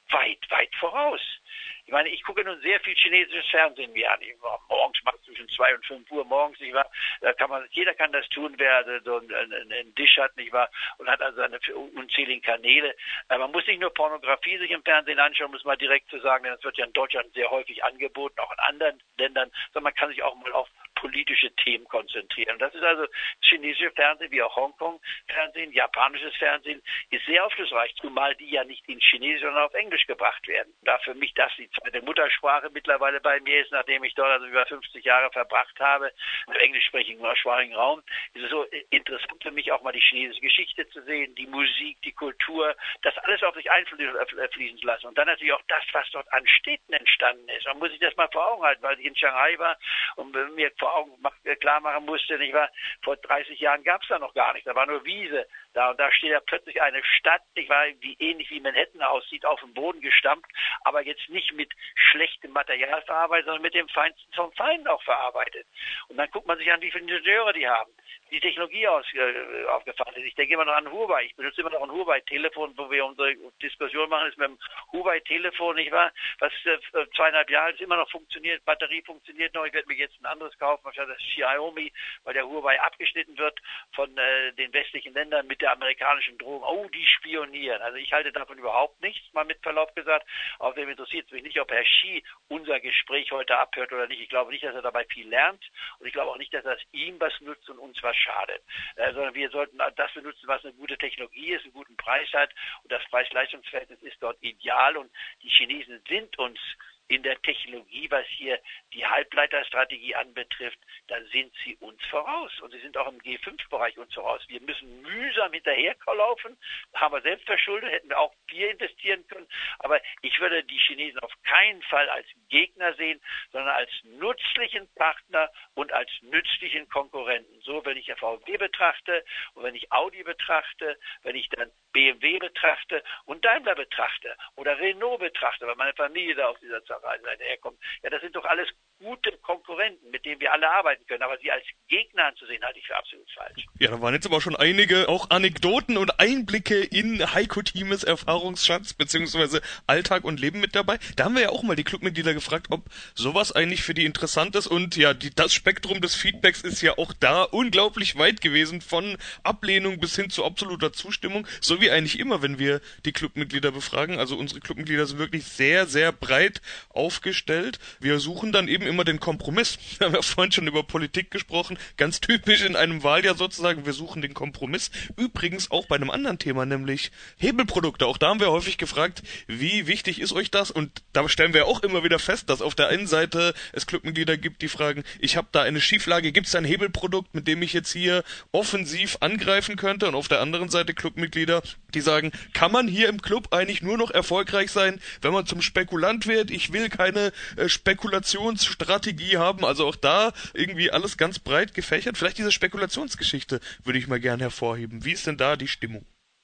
weit, weit voraus. Ich meine, ich gucke nun sehr viel chinesisches Fernsehen mir an. Ich war morgens, macht zwischen zwei und fünf Uhr morgens, nicht wahr? Da kann man, jeder kann das tun, wer also so einen, einen, einen Dish hat, nicht wahr? Und hat also eine unzähligen Kanäle. Aber man muss nicht nur Pornografie sich im Fernsehen anschauen, muss mal direkt zu sagen, denn das wird ja in Deutschland sehr häufig angeboten, auch in anderen Ländern, sondern man kann sich auch mal auf politische Themen konzentrieren. Das ist also chinesische Fernsehen, wie auch Hongkong-Fernsehen, japanisches Fernsehen, ist sehr aufschlussreich, zumal die ja nicht in Chinesisch, sondern auf Englisch gebracht werden. Da für mich das die zweite Muttersprache mittlerweile bei mir ist, nachdem ich dort also über fünfzig Jahre verbracht habe, im englischsprachigen deutschsprachigen Raum, ist es so interessant für mich auch mal die chinesische Geschichte zu sehen, die Musik, die Kultur, das alles auf sich einfließen zu lassen. Und dann natürlich auch das, was dort an Städten entstanden ist. Man muss sich das mal vor Augen halten, weil ich in Shanghai war und mir vor Augen klar machen musste, nicht wahr? Vor dreißig Jahren gab es da noch gar nichts, da war nur Wiese da und da steht ja plötzlich eine Stadt, nicht wahr, wie ähnlich wie Manhattan aussieht, auf dem Boden gestampft, aber jetzt nicht mit schlechtem Material verarbeitet, sondern mit dem Feinsten vom Feinen auch verarbeitet. Und dann guckt man sich an, wie viele Ingenieure die haben, die Technologie aus, äh, aufgefallen ist. Ich denke immer noch an Huawei. Ich benutze immer noch ein Huawei-Telefon, wo wir unsere Diskussion machen, ist mit dem Huawei-Telefon, nicht wahr? Was äh, zweieinhalb Jahre alt ist, immer noch funktioniert, Batterie funktioniert noch. Ich werde mir jetzt ein anderes kaufen, wahrscheinlich das Xiaomi, weil der Huawei abgeschnitten wird von äh, den westlichen Ländern mit der amerikanischen Drohung. Oh, die spionieren. Also ich halte davon überhaupt nichts, mal mit Verlaub gesagt. Außerdem interessiert es mich nicht, ob Herr Xi unser Gespräch heute abhört oder nicht. Ich glaube nicht, dass er dabei viel lernt und ich glaube auch nicht, dass das ihm was nutzt und uns was schadet. Äh, sondern wir sollten das benutzen, was eine gute Technologie ist, einen guten Preis hat und das Preis-Leistungs-Verhältnis ist dort ideal und die Chinesen sind uns in der Technologie, was hier die Halbleiterstrategie anbetrifft, da sind sie uns voraus. Und sie sind auch im G fünf Bereich uns voraus. Wir müssen mühsam hinterherlaufen, haben wir selbst verschuldet, hätten wir auch viel investieren können. Aber ich würde die Chinesen auf keinen Fall als Gegner sehen, sondern als nützlichen Partner und als nützlichen Konkurrenten. So, wenn ich V W betrachte und wenn ich Audi betrachte, wenn ich dann B M W betrachte und Daimler betrachte oder Renault betrachte, weil meine Familie da auf dieser Seite herkommt. Ja, das sind doch alles gute Konkurrenten, mit denen wir alle arbeiten können. Aber sie als Gegner anzusehen, halte ich für absolut falsch. Ja, da waren jetzt aber schon einige auch Anekdoten und Einblicke in Heiko Thiemes Erfahrungsschatz beziehungsweise Alltag und Leben mit dabei. Da haben wir ja auch mal die Clubmitglieder gefragt, ob sowas eigentlich für die interessant ist. Und ja, die, das Spektrum des Feedbacks ist ja auch da unglaublich weit gewesen, von Ablehnung bis hin zu absoluter Zustimmung. So wie eigentlich immer, wenn wir die Clubmitglieder befragen. Also unsere Clubmitglieder sind wirklich sehr, sehr breit aufgestellt. Wir suchen dann eben immer den Kompromiss. Wir haben ja vorhin schon über Politik gesprochen, ganz typisch in einem Wahljahr sozusagen, wir suchen den Kompromiss. Übrigens auch bei einem anderen Thema, nämlich Hebelprodukte. Auch da haben wir häufig gefragt, wie wichtig ist euch das? Und da stellen wir auch immer wieder fest, dass auf der einen Seite es Clubmitglieder gibt, die fragen, ich habe da eine Schieflage, gibt es ein Hebelprodukt, mit dem ich jetzt hier offensiv angreifen könnte? Und auf der anderen Seite Clubmitglieder, die sagen, kann man hier im Club eigentlich nur noch erfolgreich sein, wenn man zum Spekulant wird? Ich will keine äh, Spekulationsstrategie haben, also auch da irgendwie alles ganz breit gefächert. Vielleicht diese Spekulationsgeschichte würde ich mal gern hervorheben. Wie ist denn da die Stimmung?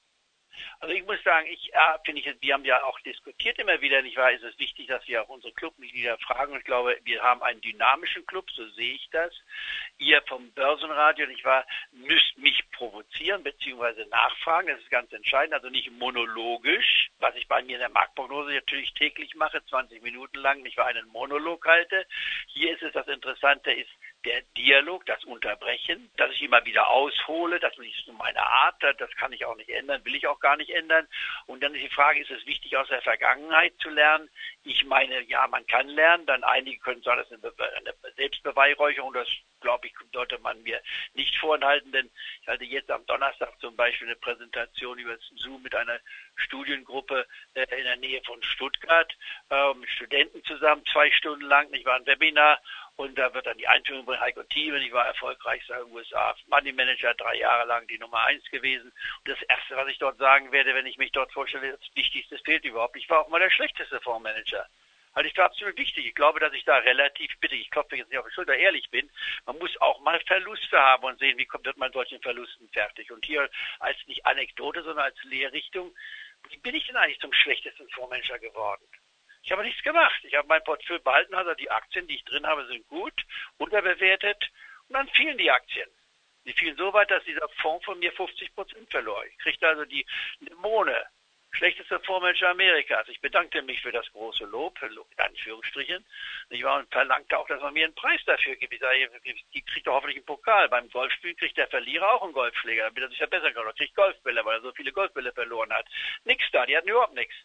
Also ich muss sagen, ich ja, finde ich, wir haben ja auch diskutiert immer wieder, nicht wahr, ist es wichtig, dass wir auch unsere Clubmitglieder fragen. Und ich glaube, wir haben einen dynamischen Club, so sehe ich das. Ihr vom Börsenradio, nicht wahr, müsst mich provozieren bzw. nachfragen. Das ist ganz entscheidend, also nicht monologisch, was ich bei mir in der Marktprognose natürlich täglich mache, zwanzig Minuten lang, nicht wahr, einen Monolog halte. Hier ist es, das Interessante ist, der Dialog, das Unterbrechen, dass ich immer wieder aushole, das ist nur meine Art, das kann ich auch nicht ändern, will ich auch gar nicht ändern. Und dann ist die Frage, ist es wichtig, aus der Vergangenheit zu lernen? Ich meine, ja, man kann lernen, dann einige können sagen, das ist eine Selbstbeweihräucherung, das glaube ich, sollte man mir nicht vorenthalten, denn ich halte jetzt am Donnerstag zum Beispiel eine Präsentation über Zoom mit einer Studiengruppe äh, in der Nähe von Stuttgart, äh, mit Studenten zusammen, zwei Stunden lang, ich war ein Webinar. Und da wird dann die Einführung von Heiko Thieme, ich war erfolgreichster in den U S A Money Manager, drei Jahre lang die Nummer eins gewesen. Und das Erste, was ich dort sagen werde, wenn ich mich dort vorstelle, das Wichtigste fehlt überhaupt. Ich war auch mal der schlechteste Fondsmanager. Halte ich für absolut wichtig. Ich glaube, dass ich da relativ, bitte, ich klopfe jetzt nicht auf die Schulter, ehrlich bin. Man muss auch mal Verluste haben und sehen, wie kommt, wird man solchen Verlusten fertig. Und hier als nicht Anekdote, sondern als Lehrrichtung, wie bin ich denn eigentlich zum schlechtesten Fondsmanager geworden? Ich habe nichts gemacht. Ich habe mein Portfolio behalten, also die Aktien, die ich drin habe, sind gut, unterbewertet und dann fielen die Aktien. Die fielen so weit, dass dieser Fonds von mir fünfzig Prozent verlor. Ich kriegte also die Limone schlechteste Fondsmanager Amerikas. Ich bedankte mich für das große Lob, in Anführungsstrichen. Ich war und verlangte auch, dass man mir einen Preis dafür gibt. Ich sage, die kriegt doch hoffentlich einen Pokal. Beim Golfspiel kriegt der Verlierer auch einen Golfschläger, damit er sich verbessern kann. Er kriegt Golfbälle, weil er so viele Golfbälle verloren hat. Nix da, die hatten überhaupt nichts.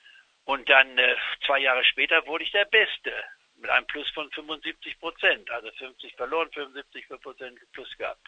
Und dann äh, zwei Jahre später wurde ich der Beste. Mit einem Plus von fünfundsiebzig Prozent. Also fünfzig verloren, fünfundsiebzig Prozent Plus gehabt.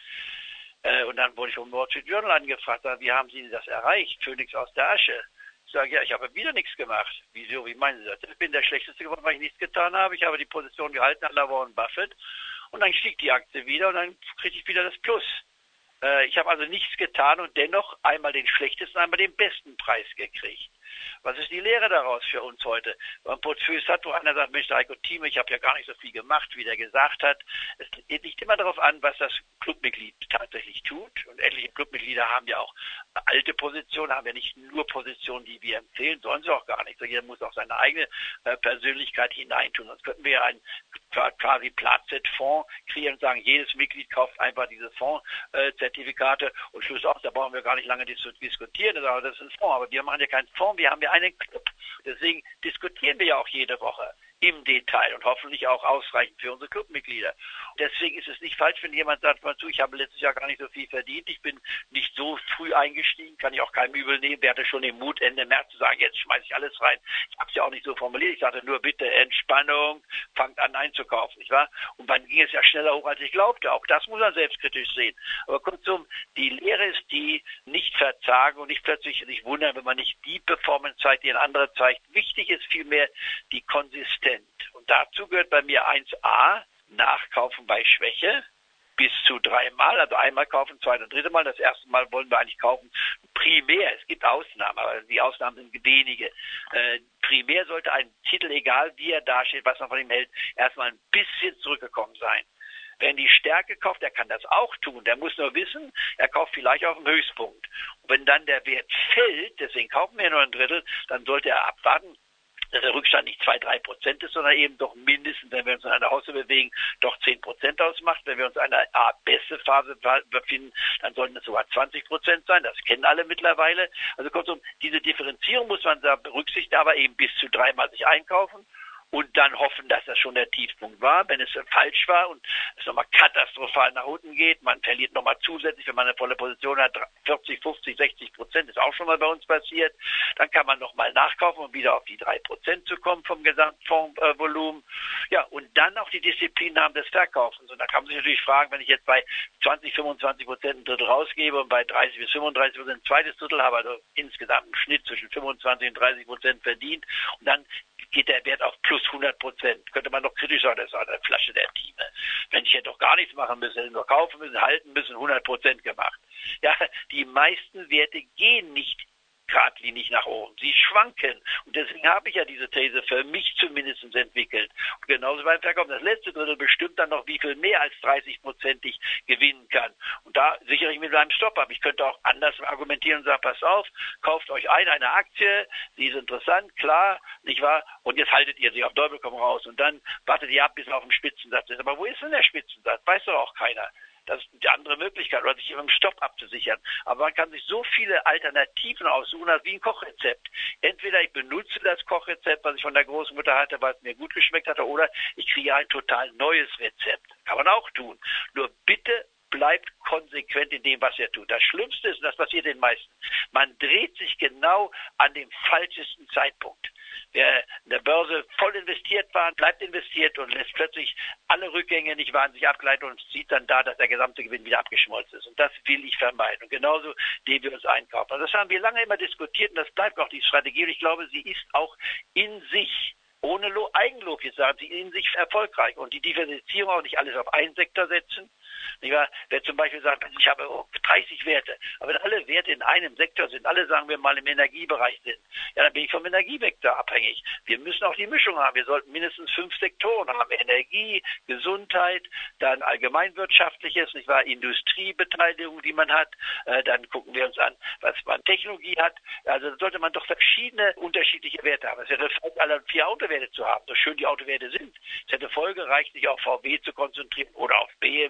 Äh, und dann wurde ich vom Wall Street Journal angefragt, wie haben Sie das erreicht? Phönix aus der Asche. Ich sage, ja, ich habe wieder nichts gemacht. Wieso, wie meinen Sie das? Ich bin der Schlechteste geworden, weil ich nichts getan habe. Ich habe die Position gehalten an der Warren Buffett. Und dann stieg die Aktie wieder und dann kriegte ich wieder das Plus. Äh, ich habe also nichts getan und dennoch einmal den schlechtesten, einmal den besten Preis gekriegt. Was ist die Lehre daraus für uns heute? Beim Portfolios hat, wo einer sagt, Mensch, Heiko Thieme, ich habe ja gar nicht so viel gemacht, wie der gesagt hat. Es liegt immer darauf an, was das Clubmitglied tatsächlich tut. Und etliche Clubmitglieder haben ja auch alte Positionen, haben ja nicht nur Positionen, die wir empfehlen, sollen sie auch gar nicht. So, jeder muss auch seine eigene äh, Persönlichkeit hineintun. Sonst könnten wir ja einen quasi Platzet-Fonds kreieren und sagen, jedes Mitglied kauft einfach diese Fondszertifikate äh, und Schluss aus, da brauchen wir gar nicht lange dis- diskutieren. Das ist ein Fonds, aber wir machen ja keinen Fonds, wir haben ja einen Club. Deswegen diskutieren wir ja auch jede Woche im Detail und hoffentlich auch ausreichend für unsere Clubmitglieder. Deswegen ist es nicht falsch, wenn jemand sagt, mal zu, ich habe letztes Jahr gar nicht so viel verdient, ich bin nicht so früh eingestiegen, kann ich auch keinem übel nehmen. Wer hatte schon den Mut, Ende März zu sagen, jetzt schmeiße ich alles rein. Ich habe es ja auch nicht so formuliert, ich sagte nur bitte Entspannung, fangt an einzukaufen, nicht wahr? Und dann ging es ja schneller hoch, als ich glaubte. Auch das muss man selbstkritisch sehen. Aber kurzum, die Lehre ist die, nicht verzagen und nicht plötzlich sich wundern, wenn man nicht die Performance zeigt, die ein anderer zeigt. Wichtig ist vielmehr die Konsistenz. Und dazu gehört bei mir eins a, Nachkaufen bei Schwäche, bis zu dreimal, also einmal kaufen, zweites und dritte Mal. Das erste Mal wollen wir eigentlich kaufen primär. Es gibt Ausnahmen, aber die Ausnahmen sind wenige. Äh, primär sollte ein Titel, egal wie er dasteht, was man von ihm hält, erstmal ein bisschen zurückgekommen sein. Wenn die Stärke kauft, der kann das auch tun. Der muss nur wissen, er kauft vielleicht auf dem Höchstpunkt. Und wenn dann der Wert fällt, deswegen kaufen wir nur ein Drittel, dann sollte er abwarten, dass der Rückstand nicht zwei, drei Prozent ist, sondern eben doch mindestens, wenn wir uns in einer Hausse bewegen, doch zehn Prozent ausmacht. Wenn wir uns in einer A-Beste-Phase befinden, dann sollten es sogar zwanzig Prozent sein. Das kennen alle mittlerweile. Also kurzum, diese Differenzierung muss man da berücksichtigen, aber eben bis zu dreimal sich einkaufen. Und dann hoffen, dass das schon der Tiefpunkt war. Wenn es falsch war und es nochmal katastrophal nach unten geht, man verliert nochmal zusätzlich, wenn man eine volle Position hat, vierzig, fünfzig, sechzig Prozent, ist auch schon mal bei uns passiert, dann kann man nochmal nachkaufen, um wieder auf die drei Prozent zu kommen vom Gesamtfondsvolumen. Ja, und dann auch die Disziplin haben des Verkaufens. Und da kann man sich natürlich fragen, wenn ich jetzt bei zwanzig, fünfundzwanzig Prozent ein Drittel rausgebe und bei dreißig bis fünfunddreißig Prozent ein zweites Drittel habe, also insgesamt einen Schnitt zwischen fünfundzwanzig und dreißig Prozent verdient, und dann geht der Wert auf plus hundert Prozent. Könnte man doch kritisch sagen, das ist eine Flasche der Thieme. Wenn ich hätte doch gar nichts machen müssen, hätte nur kaufen müssen, halten müssen, hundert Prozent gemacht. Ja, die meisten Werte gehen nicht geradlinig nach oben. Sie schwanken. Und deswegen habe ich ja diese These für mich zumindest entwickelt. Und genauso beim Verkauf. Das letzte Drittel bestimmt dann noch, wie viel mehr als dreißig Prozent ich gewinnen kann. Und da sichere ich mit meinem Stop ab. Ich könnte auch anders argumentieren und sagen, passt auf, kauft euch ein, eine Aktie, die ist interessant, klar, nicht wahr? Und jetzt haltet ihr sie auf Teufel komm raus. Und dann wartet ihr ab, bis er auf dem Spitzensatz ist. Aber wo ist denn der Spitzensatz? Weiß doch auch keiner. Das ist die andere Möglichkeit, oder sich immer im Stopp abzusichern. Aber man kann sich so viele Alternativen aussuchen, als wie ein Kochrezept. Entweder ich benutze das Kochrezept, was ich von der Großmutter hatte, weil es mir gut geschmeckt hatte, oder ich kriege ein total neues Rezept. Kann man auch tun. Nur bitte bleibt konsequent in dem, was er tut. Das Schlimmste ist, und das passiert den meisten, man dreht sich genau an dem falschesten Zeitpunkt. Wer in der Börse voll investiert war, bleibt investiert und lässt plötzlich alle Rückgänge nicht wahnsinnig abgleiten und sieht dann da, dass der gesamte Gewinn wieder abgeschmolzen ist. Und das will ich vermeiden. Und genauso, indem wir uns einkaufen. Also das haben wir lange immer diskutiert und das bleibt auch die Strategie. Und ich glaube, sie ist auch in sich, ohne Lo- Eigenlob jetzt sagen, sie in sich erfolgreich. Und die Diversifizierung auch nicht alles auf einen Sektor setzen. Nicht wahr? Wer zum Beispiel sagt, ich habe dreißig Werte, aber wenn alle Werte in einem Sektor sind, alle sagen wir mal im Energiebereich sind, ja, dann bin ich vom Energievektor abhängig. Wir müssen auch die Mischung haben. Wir sollten mindestens fünf Sektoren haben. Energie, Gesundheit, dann allgemeinwirtschaftliches, nicht wahr? Industriebeteiligung, die man hat. Äh, dann gucken wir uns an, was man Technologie hat. Also da sollte man doch verschiedene unterschiedliche Werte haben. Es wäre falsch, alle vier Autowerte zu haben, so schön die Autowerte sind. Es hätte voll gereicht, sich auf V W zu konzentrieren oder auf B M W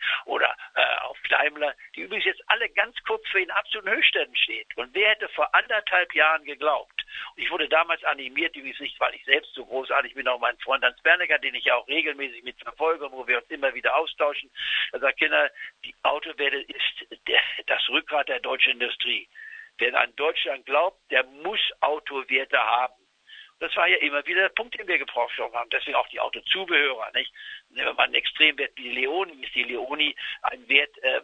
oder äh, auf Daimler, die übrigens jetzt alle ganz kurz vor den absoluten Höchstständen steht. Und wer hätte vor anderthalb Jahren geglaubt? Und ich wurde damals animiert, übrigens nicht, weil ich selbst so großartig bin, auch mein Freund Hans Bernecker, den ich ja auch regelmäßig mit verfolge, wo wir uns immer wieder austauschen. Er sagt, Kinder, die Autowerte ist der, das Rückgrat der deutschen Industrie. Wer an Deutschland glaubt, der muss Autowerte haben. Das war ja immer wieder der Punkt, den wir gebraucht haben. Deswegen auch die Autozubehörer, nicht? Nehmen wir mal einen Extremwert wie die Leoni, ist die Leoni ein Wert, äh,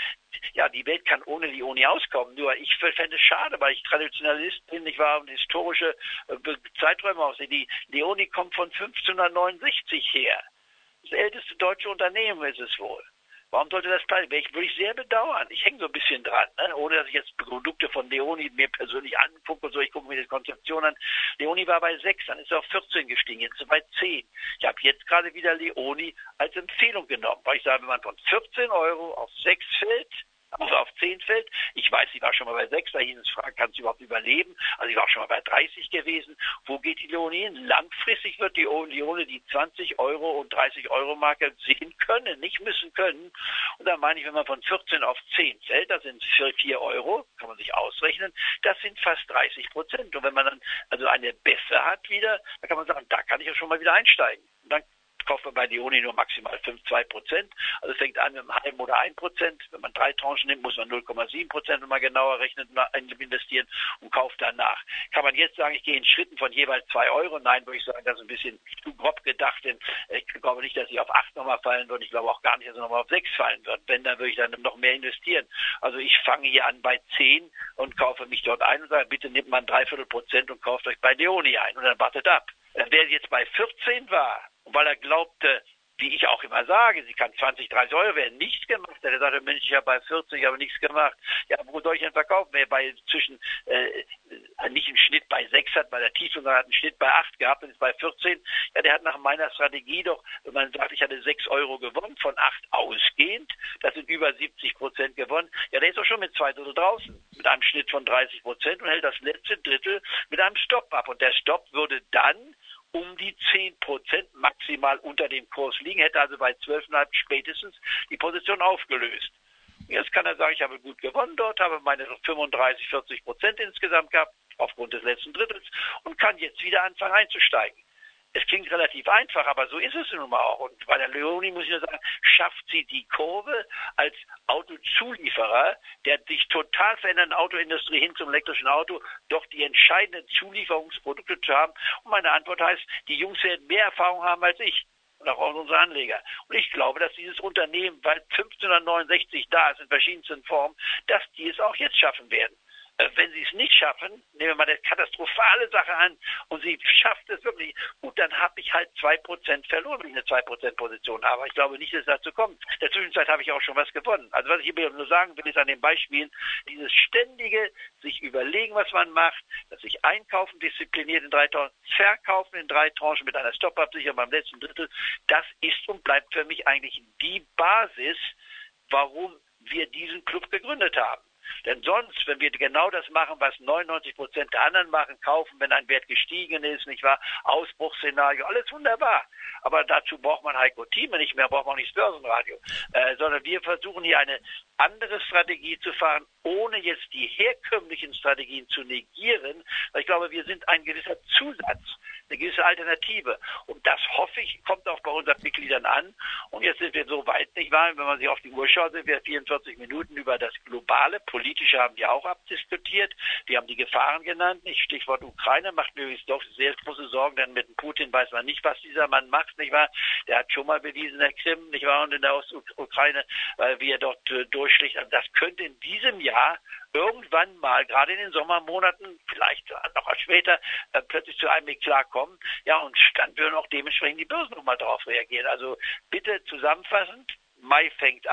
ja, die Welt kann ohne Leoni auskommen. Nur ich fände es schade, weil ich Traditionalist bin, ich war und historische äh, Zeiträume aussehe. Die Leoni kommt von fünfzehnhundertneunundsechzig her. Das älteste deutsche Unternehmen ist es wohl. Warum sollte das bleiben? Würde ich sehr bedauern. Ich hänge so ein bisschen dran, ne? Ohne dass ich jetzt Produkte von Leoni mir persönlich angucke und so. Ich gucke mir die Konzeption an. Leoni war bei sechs, dann ist er auf vierzehn gestiegen, jetzt ist er bei zehn. Ich habe jetzt gerade wieder Leoni als Empfehlung genommen, weil ich sage, wenn man von vierzehn Euro auf sechs fällt, also auf zehn fällt. Ich weiß, ich war schon mal bei sechs, da hieß es, fragen, kannst du überhaupt überleben? Also ich war auch schon mal bei dreißig gewesen. Wo geht die Leoni hin? Langfristig wird die Leoni die zwanzig Euro und dreißig Euro Marke sehen können, nicht müssen können. Und da meine ich, wenn man von vierzehn auf zehn fällt, das sind vier Euro, kann man sich ausrechnen, das sind fast dreißig Prozent. Und wenn man dann also eine Besse hat wieder, dann kann man sagen, da kann ich ja schon mal wieder einsteigen. Und dann kauft man bei Leoni nur maximal fünf, zwei Prozent. Also es fängt an mit einem halben oder ein Prozent. Wenn man drei Tranchen nimmt, muss man null Komma sieben Prozent, wenn man genauer rechnet, investieren und kauft danach. Kann man jetzt sagen, ich gehe in Schritten von jeweils zwei Euro? Nein, würde ich sagen, das ist ein bisschen zu grob gedacht, denn ich glaube nicht, dass ich auf acht nochmal fallen würde. Ich glaube auch gar nicht, dass ich nochmal auf sechs fallen würde. Wenn, dann würde ich dann noch mehr investieren. Also ich fange hier an bei zehn und kaufe mich dort ein und sage, bitte nehmt mal ein Dreiviertel Prozent und kauft euch bei Leoni ein und dann wartet ab. Wer jetzt bei vierzehn war, und weil er glaubte, wie ich auch immer sage, sie kann zwanzig, dreißig Euro werden, nichts gemacht. Er sagte, Mensch, ich habe bei vierzig, aber nichts gemacht. Ja, wo soll ich denn verkaufen? Wer bei zwischen, äh, nicht einen Schnitt bei sechs hat, bei der Tiefe, sondern hat einen Schnitt bei acht gehabt und ist bei vierzehn. Ja, der hat nach meiner Strategie doch, wenn man sagt, ich hatte sechs Euro gewonnen, von acht ausgehend, das sind über siebzig Prozent gewonnen. Ja, der ist doch schon mit zwei Drittel draußen, mit einem Schnitt von dreißig Prozent und hält das letzte Drittel mit einem Stopp ab. Und der Stopp würde dann um die zehn Prozent maximal unter dem Kurs liegen, hätte also bei zwölf Komma fünf spätestens die Position aufgelöst. Jetzt kann er sagen, ich habe gut gewonnen dort, habe meine fünfunddreißig, vierzig Prozent insgesamt gehabt, aufgrund des letzten Drittels, und kann jetzt wieder anfangen einzusteigen. Es klingt relativ einfach, aber so ist es nun mal auch. Und bei der Leoni muss ich nur sagen, schafft sie die Kurve als Autozulieferer, der sich total verändernden Autoindustrie hin zum elektrischen Auto, doch die entscheidenden Zulieferungsprodukte zu haben. Und meine Antwort heißt, die Jungs werden mehr Erfahrung haben als ich. Und auch unsere Anleger. Und ich glaube, dass dieses Unternehmen, weil fünfzehnhundertneunundsechzig da ist in verschiedensten Formen, dass die es auch jetzt schaffen werden. Wenn sie es nicht schaffen, nehmen wir mal eine katastrophale Sache an und sie schafft es wirklich, gut, dann habe ich halt zwei Prozent verloren, wenn ich eine zwei Prozent Position habe. Ich glaube nicht, dass es dazu kommt. In der Zwischenzeit habe ich auch schon was gewonnen. Also was ich hier nur sagen will, ist an den Beispielen, dieses ständige sich überlegen, was man macht, dass sich einkaufen diszipliniert in drei Tranchen, verkaufen in drei Tranchen mit einer Stop-Absicherung beim letzten Drittel, das ist und bleibt für mich eigentlich die Basis, warum wir diesen Club gegründet haben. Denn sonst, wenn wir genau das machen, was neunundneunzig Prozent der anderen machen, kaufen, wenn ein Wert gestiegen ist, nicht wahr? Ausbruchsszenario, alles wunderbar. Aber dazu braucht man Heiko Thieme nicht mehr, braucht man nicht das Börsenradio. Äh, sondern wir versuchen hier eine andere Strategie zu fahren, ohne jetzt die herkömmlichen Strategien zu negieren. Weil ich glaube, wir sind ein gewisser Zusatz, eine gewisse Alternative. Und das, hoffe ich, kommt auch bei unseren Mitgliedern an. Und jetzt sind wir so weit, nicht wahr? Wenn man sich auf die Uhr schaut, sind wir vierundvierzig Minuten über das globale. Politische haben die auch abdiskutiert. Die haben die Gefahren genannt. Nicht? Stichwort Ukraine macht mir übrigens doch sehr große Sorgen, denn mit dem Putin weiß man nicht, was dieser Mann macht, nicht wahr? Der hat schon mal bewiesen, der Krim, nicht wahr? Und in der Ostukraine, wie er dort äh, durchschlägt. Also das könnte in diesem Jahr irgendwann mal, gerade in den Sommermonaten, vielleicht noch später, äh, plötzlich zu einem Eklat kommen. Ja, und dann würden auch dementsprechend die Börsen nochmal darauf reagieren. Also bitte zusammenfassend, Mai fängt an,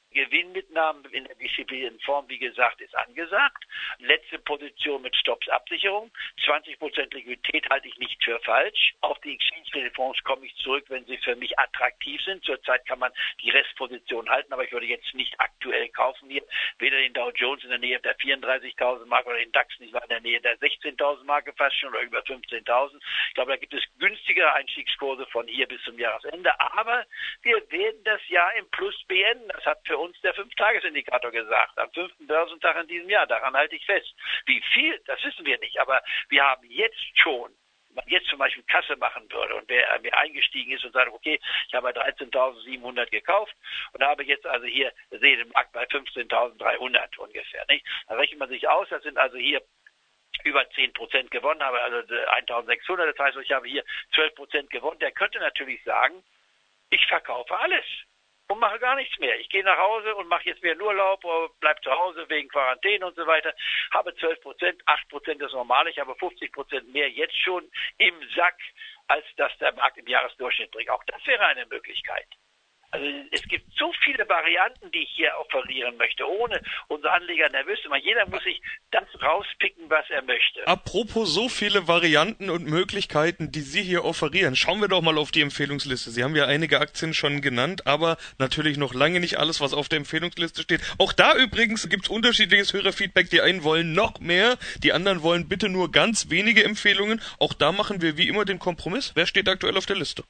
Gewinnmitnahmen in der disziplinierten Form, wie gesagt, ist angesagt. Letzte Position mit Stops-Absicherung. zwanzig Prozent Liquidität halte ich nicht für falsch. Auf die Exchange-Fonds komme ich zurück, wenn sie für mich attraktiv sind. Zurzeit kann man die Restposition halten, aber ich würde jetzt nicht aktuell kaufen hier. Weder den Dow Jones in der Nähe der vierunddreißigtausend Marke oder den DAX nicht mal in der Nähe der sechzehntausend Marke fast schon oder über fünfzehntausend. Ich glaube, da gibt es günstigere Einstiegskurse von hier bis zum Jahresende. Aber wir werden das Jahr im Plus beenden. Das hat für uns der fünf-Tages-Indikator gesagt, am fünften Börsentag in diesem Jahr. Daran halte ich fest. Wie viel, das wissen wir nicht, aber wir haben jetzt schon, wenn man jetzt zum Beispiel Kasse machen würde und wer, wer eingestiegen ist und sagt, okay, ich habe dreizehntausendsiebenhundert gekauft und habe jetzt also hier, sehe den Markt bei fünfzehntausenddreihundert ungefähr, nicht? Dann rechnet man sich aus, das sind also hier über zehn Prozent gewonnen, habe also eintausendsechshundert, das heißt, ich habe hier zwölf Prozent gewonnen. Der könnte natürlich sagen, ich verkaufe alles und mache gar nichts mehr. Ich gehe nach Hause und mache jetzt mehr Urlaub oder bleib zu Hause wegen Quarantäne und so weiter. Habe zwölf Prozent, acht Prozent das Normale. Ich habe fünfzig Prozent mehr jetzt schon im Sack, als dass der Markt im Jahresdurchschnitt bringt. Auch das wäre eine Möglichkeit. Also es gibt so viele Varianten, die ich hier offerieren möchte, ohne unsere Anleger nervös zu machen. Jeder muss sich das rauspicken, was er möchte. Apropos so viele Varianten und Möglichkeiten, die Sie hier offerieren, schauen wir doch mal auf die Empfehlungsliste. Sie haben ja einige Aktien schon genannt, aber natürlich noch lange nicht alles, was auf der Empfehlungsliste steht. Auch da übrigens gibt es unterschiedliches Hörerfeedback. Die einen wollen noch mehr, die anderen wollen bitte nur ganz wenige Empfehlungen. Auch da machen wir wie immer den Kompromiss. Wer steht aktuell auf der Liste?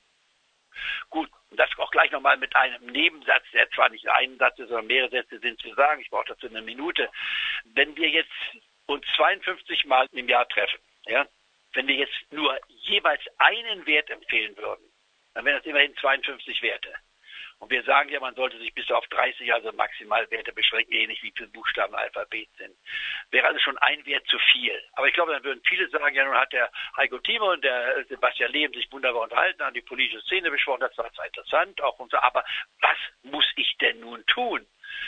Gut. Und das auch gleich nochmal mit einem Nebensatz, der zwar nicht ein Satz ist, sondern mehrere Sätze sind zu sagen. Ich brauche dazu eine Minute. Wenn wir jetzt uns zweiundfünfzig Mal im Jahr treffen, ja, wenn wir jetzt nur jeweils einen Wert empfehlen würden, dann wären das immerhin zweiundfünfzig Werte. Und wir sagen ja, man sollte sich bis auf dreißig, also Maximalwerte beschränken, ähnlich wie viele Buchstaben Alphabet sind. Wäre also schon ein Wert zu viel. Aber ich glaube, dann würden viele sagen, ja, nun hat der Heiko Thieme und der Sebastian Lehm sich wunderbar unterhalten, haben die politische Szene besprochen, das war zwar interessant, auch und so, aber was muss ich denn nun tun?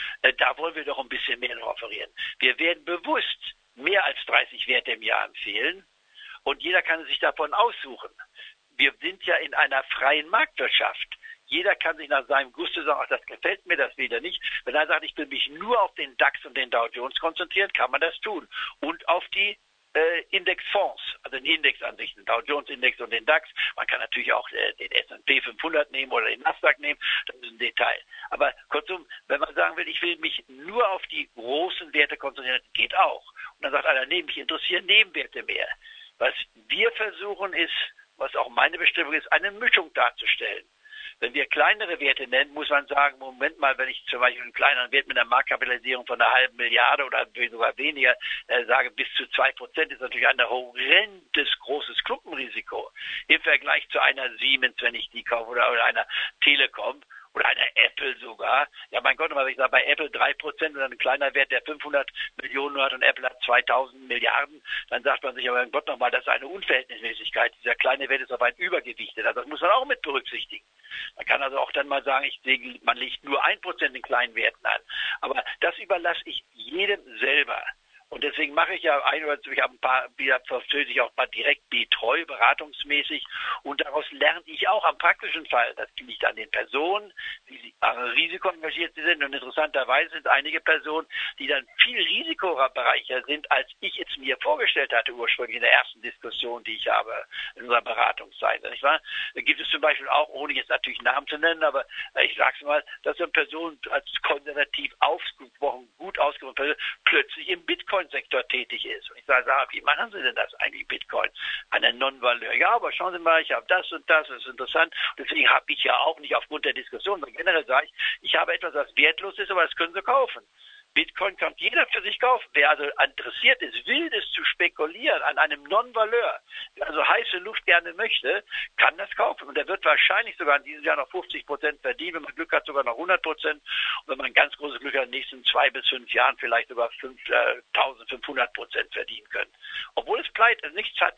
Da wollen wir doch ein bisschen mehr noch offerieren. Wir werden bewusst mehr als dreißig Werte im Jahr empfehlen und jeder kann sich davon aussuchen. Wir sind ja in einer freien Marktwirtschaft. Jeder kann sich nach seinem Gusto sagen, ach, das gefällt mir, das wieder nicht. Wenn er sagt, ich will mich nur auf den DAX und den Dow Jones konzentrieren, kann man das tun. Und auf die äh, Indexfonds, also den Indexansichten, Dow Jones Index und den DAX. Man kann natürlich auch äh, den S und P fünfhundert nehmen oder den Nasdaq nehmen, das ist ein Detail. Aber kurzum, wenn man sagen will, ich will mich nur auf die großen Werte konzentrieren, geht auch. Und dann sagt einer, nee, mich interessieren Nebenwerte mehr. Was wir versuchen ist, was auch meine Bestimmung ist, eine Mischung darzustellen. Wenn wir kleinere Werte nennen, muss man sagen, Moment mal, wenn ich zum Beispiel einen kleineren Wert mit einer Marktkapitalisierung von einer halben Milliarde oder sogar weniger äh, sage, bis zu zwei Prozent ist natürlich ein horrendes großes Klumpenrisiko im Vergleich zu einer Siemens, wenn ich die kaufe, oder, oder einer Telekom oder einer Apple sogar. Ja, mein Gott, wenn ich sage, bei Apple drei Prozent und ein kleiner Wert, der fünfhundert Millionen hat und Apple hat zweitausend Milliarden, dann sagt man sich, aber mein Gott nochmal, das ist eine Unverhältnismäßigkeit. Dieser kleine Wert ist auf ein Übergewichtet. Also das muss man auch mit berücksichtigen. Man kann also auch dann mal sagen, ich lege, man legt nur ein Prozent in kleinen Werten an. Aber das überlasse ich jedem selber. Und deswegen mache ich ja ein oder zwei, ich habe ein paar, wieder verstöße ich auch mal direkt betreu, beratungsmäßig. Und daraus lerne ich auch am praktischen Fall. Das liegt an den Personen, die risikoengagiert sind. Und interessanterweise sind einige Personen, die dann viel risikoreicher sind, als ich es mir vorgestellt hatte ursprünglich in der ersten Diskussion, die ich habe in unserer Beratungsseite. Nicht wahr? Da gibt es zum Beispiel auch, ohne jetzt natürlich Namen zu nennen, aber ich sage es mal, dass eine Person als konservativ ausgesprochen, gut ausgesprochen Person plötzlich im Bitcoin Sektor tätig ist. Und ich sage, sag, wie machen Sie denn das eigentlich, Bitcoin? Eine Non-Valeur. Ja, aber schauen Sie mal, ich habe das und das, das ist interessant. Und deswegen habe ich ja auch nicht aufgrund der Diskussion, sondern generell sage ich, ich habe etwas, was wertlos ist, aber das können Sie kaufen. Bitcoin kann jeder für sich kaufen. Wer also interessiert ist, wildes zu spekulieren an einem Non-Valeur, wer also heiße Luft gerne möchte, kann das kaufen. Und er wird wahrscheinlich sogar in diesem Jahr noch fünfzig Prozent verdienen, wenn man Glück hat, sogar noch hundert Prozent. Und wenn man ganz großes Glück hat, in den nächsten zwei bis fünf Jahren vielleicht sogar eintausendfünfhundert Prozent verdienen können. Obwohl es pleite nichts hat,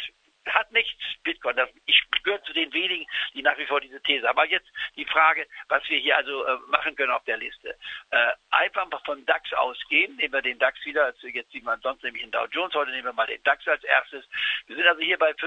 hat nichts, Bitcoin. Das, ich gehöre zu den wenigen, die nach wie vor diese These haben. Aber jetzt die Frage, was wir hier also äh, machen können auf der Liste. Äh, einfach mal von DAX ausgehen. Nehmen wir den DAX wieder. Also jetzt sieht man sonst nämlich in Dow Jones. Heute nehmen wir mal den DAX als erstes. Wir sind also hier bei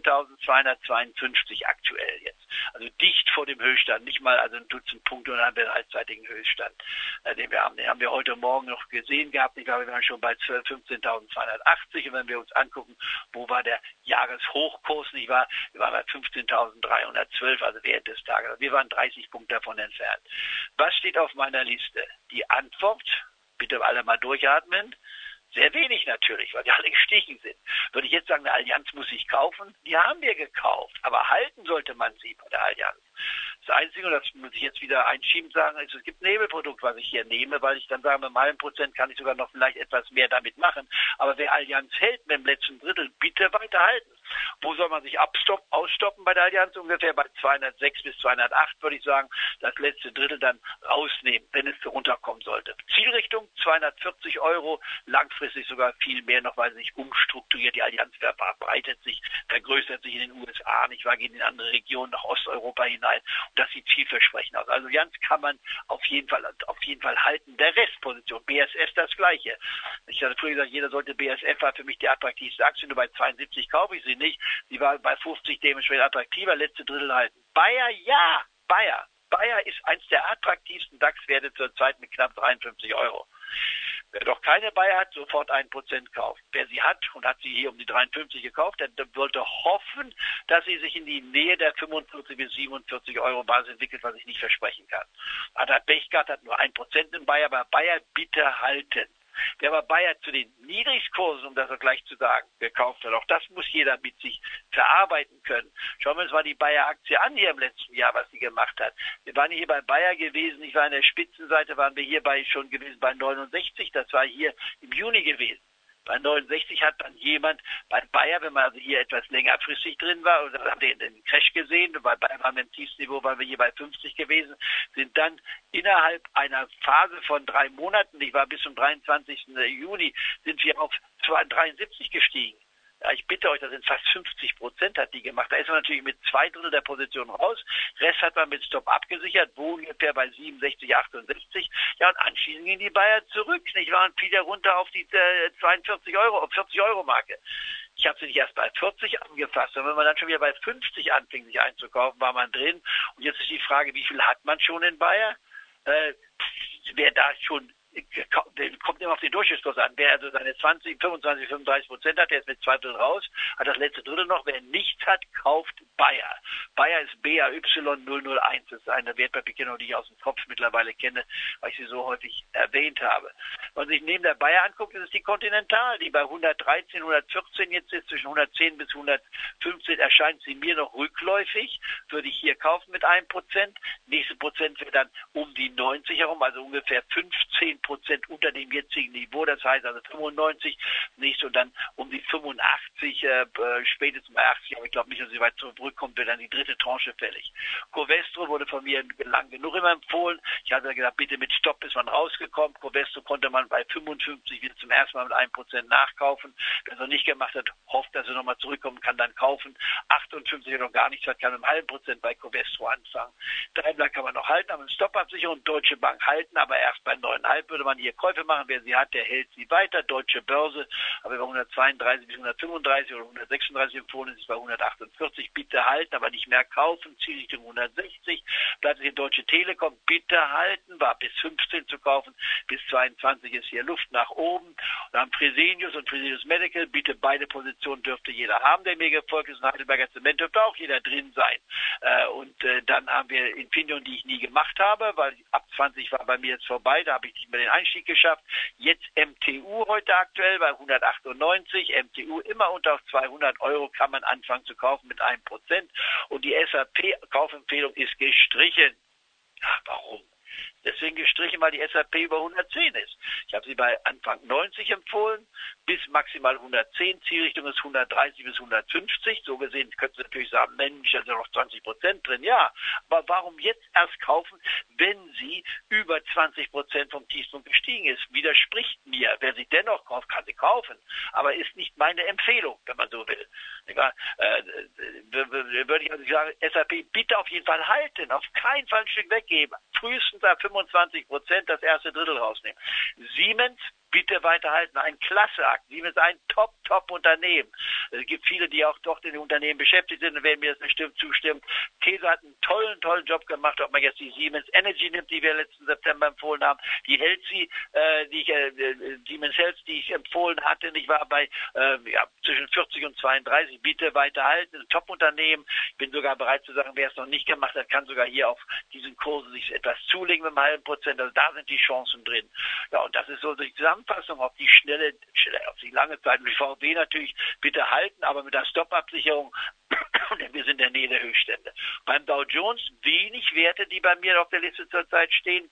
fünfzehntausendzweihundertzweiundfünfzig aktuell jetzt. Also dicht vor dem Höchststand. Nicht mal also ein Dutzend Punkte und dann haben wir einen allzeitigen Höchststand, äh, den wir haben. Den haben wir heute Morgen noch gesehen gehabt. Ich glaube, wir waren schon bei fünfzehntausendzweihundertachtzig. Und wenn wir uns angucken, wo war der Jahreshochkurs, nicht wahr? Wir waren bei fünfzehntausenddreihundertzwölf, also während des Tages. Wir waren dreißig Punkte davon entfernt. Was steht auf meiner Liste? Die Antwort, bitte alle mal durchatmen, sehr wenig natürlich, weil wir alle gestiegen sind. Würde ich jetzt sagen, eine Allianz muss ich kaufen? Die haben wir gekauft, aber halten sollte man sie bei der Allianz. Das Einzige, und das muss ich jetzt wieder einschieben sagen, ist, es gibt ein Nebelprodukt, was ich hier nehme, weil ich dann sage, mit einem halben Prozent kann ich sogar noch vielleicht etwas mehr damit machen. Aber wer Allianz hält mit dem letzten Drittel, bitte weiterhalten. Wo soll man sich abstoppen, ausstoppen bei der Allianz? Ungefähr bei zweihundertsechs bis zweihundertacht würde ich sagen, das letzte Drittel dann rausnehmen, wenn es runterkommen sollte. Zielrichtung zweihundertvierzig Euro, langfristig sogar viel mehr noch, weil sich umstrukturiert. Die Allianz verbreitet sich, vergrößert sich in den U S A, nicht wahr, geht in andere Regionen, nach Osteuropa hinein. Und das sieht vielversprechend aus. Also Allianz kann man auf jeden Fall, auf jeden Fall halten. Der Restposition, B A S F das Gleiche. Ich hatte früher gesagt, jeder sollte B A S F, war für mich die attraktivste Aktie, nur bei zweiundsiebzig kaufe ich sie nicht. Sie war bei fünfzig dementsprechend attraktiver, letzte Drittel halten. Bayer, ja, Bayer. Bayer ist eins der attraktivsten DAX-Werte zurzeit mit knapp dreiundfünfzig Euro. Wer doch keine Bayer hat, sofort ein Prozent kauft. Wer sie hat und hat sie hier um die dreiundfünfzig gekauft, der sollte hoffen, dass sie sich in die Nähe der fünfundvierzig bis siebenundvierzig Euro Basis entwickelt, was ich nicht versprechen kann. Hat er Pech gehabt, hat nur ein Prozent in Bayer, aber Bayer bitte halten. Wer aber Bayer zu den Niedrigkursen, um das auch gleich zu sagen, gekauft hat, auch das muss jeder mit sich verarbeiten können. Schauen wir uns mal die Bayer-Aktie an hier im letzten Jahr, was sie gemacht hat. Wir waren hier bei Bayer gewesen, ich war an der Spitzenseite, waren wir hier bei schon gewesen bei neunundsechzig, das war hier im Juni gewesen. Bei neunundsechzig hat dann jemand bei Bayer, wenn man also hier etwas längerfristig drin war, oder haben wir den Crash gesehen, bei Bayer waren wir im Tiefsniveau, waren wir hier bei fünfzig gewesen, sind dann innerhalb einer Phase von drei Monaten, ich war bis zum dreiundzwanzigsten Juni, sind wir auf dreiundsiebzig gestiegen. Ja, ich bitte euch, das sind fast fünfzig Prozent hat die gemacht. Da ist man natürlich mit zwei Drittel der Position raus. Rest hat man mit Stop abgesichert, wo ungefähr bei siebenundsechzig, achtundsechzig. Ja, und anschließend gingen die Bayer zurück, nicht wahr? Und wieder runter auf die äh, zweiundvierzig Euro, auf vierzig Euro Marke. Ich habe sie nicht erst bei vierzig angefasst, und wenn man dann schon wieder bei fünfzig anfing, sich einzukaufen, war man drin. Und jetzt ist die Frage, wie viel hat man schon in Bayer? Äh, wer da schon kommt immer auf den Durchschnittskurs an. Wer also seine zwanzig, fünfundzwanzig, fünfunddreißig Prozent hat, der ist mit zwei Drittel raus, hat das letzte Drittel noch. Wer nichts hat, kauft Bayer. Bayer ist B A Y null null eins. Das ist eine Wertpapierkennung, die ich aus dem Kopf mittlerweile kenne, weil ich sie so häufig erwähnt habe. Wenn man sich neben der Bayer anguckt, ist es die Continental, die bei hundertdreizehn, hundertvierzehn jetzt ist, zwischen hundertzehn bis hundertfünfzehn erscheint sie mir noch rückläufig. Würde ich hier kaufen mit einem Prozent. Nächste Prozent wäre dann um die neunzig herum, also ungefähr fünfzehn Prozent unter dem jetzigen Niveau, das heißt also fünfundneunzig, nicht, und dann um die fünfundachtzig, äh, spätestens bei achtzig, aber ich glaube nicht, dass sie weit zurückkommt, wird dann die dritte Tranche fällig. Covestro wurde von mir lang genug immer empfohlen. Ich hatte gesagt, bitte mit Stopp ist man rausgekommen. Covestro konnte man bei fünfundfünfzig wieder zum ersten Mal mit einem Prozent nachkaufen. Wer es noch nicht gemacht hat, hofft, dass er nochmal zurückkommen kann, dann kaufen. achtundfünfzig hat noch gar nichts hat, kann mit einem halben Prozent bei Covestro anfangen. Daimler kann man noch halten, aber eine Stoppabsicherung. Deutsche Bank halten, aber erst bei neun Komma fünf würde man hier Käufe machen. Wer sie hat, der hält sie weiter. Deutsche Börse, aber bei hundertzweiunddreißig bis hundertfünfunddreißig oder hundertsechsunddreißig empfohlen, ist es bei hundertachtundvierzig. Bitte halten, aber nicht mehr kaufen. Zielrichtung hundertsechzig. Bleibt hier Deutsche Telekom, bitte halten. War bis fünfzehn zu kaufen. Bis zweiundzwanzig ist hier Luft nach oben. Und dann Fresenius und Fresenius Medical. Bitte beide Positionen dürfte jeder haben, der mir gefolgt ist. Und Heidelberger Zement dürfte auch jeder drin sein. Äh, und äh, dann haben wir Infineon, die ich nie gemacht habe, weil ab zwanzig war bei mir jetzt vorbei. Da habe ich nicht mehr den Einstieg geschafft. Jetzt M T U heute aktuell bei hundertachtundneunzig. M T U immer unter zweihundert Euro kann man anfangen zu kaufen mit einem Prozent. Und die S A P-Kaufempfehlung ist gestrichen. Ach, warum? Deswegen gestrichen, weil die S and P über hundertzehn ist. Ich habe sie bei Anfang neunzig empfohlen, bis maximal hundertzehn. Zielrichtung ist hundertdreißig bis hundertfünfzig. So gesehen könnten Sie natürlich sagen, Mensch, da sind noch zwanzig Prozent drin. Ja, aber warum jetzt erst kaufen, wenn sie über zwanzig Prozent vom Tiefpunkt gestiegen ist? Widerspricht mir. Wer sie dennoch kauft, kann sie kaufen. Aber ist nicht meine Empfehlung, wenn man so will. Ja, äh, würde ich also sagen, S and P bitte auf jeden Fall halten, auf keinen Fall ein Stück weggeben. Frühestens ab fünfundzwanzig Prozent das erste Drittel rausnehmen. Siemens bitte weiterhalten, ein klasse Akt. Siemens ist ein Top-Top-Unternehmen. Es gibt viele, die auch doch in den Unternehmen beschäftigt sind und werden mir das bestimmt zustimmen. Käse hat einen tollen, tollen Job gemacht, ob man jetzt die Siemens Energy nimmt, die wir letzten September empfohlen haben. Die hält sie, äh, die ich, äh, Siemens Health, die ich empfohlen hatte, ich war bei äh, ja, zwischen vierzig und zweiunddreißig. Bitte weiterhalten, ein Top-Unternehmen. Ich bin sogar bereit zu sagen, wer es noch nicht gemacht hat, kann sogar hier auf diesen Kursen sich etwas zulegen mit einem halben Prozent. Also da sind die Chancen drin. Ja, und das ist so die Zusammenfassung auf die schnelle, auf die lange Zeit. Und die V W natürlich bitte halten, aber mit der Stop-Absicherung, denn wir sind in der Nähe der Höchststände. Beim Dow Jones wenig Werte, die bei mir auf der Liste zurzeit stehen.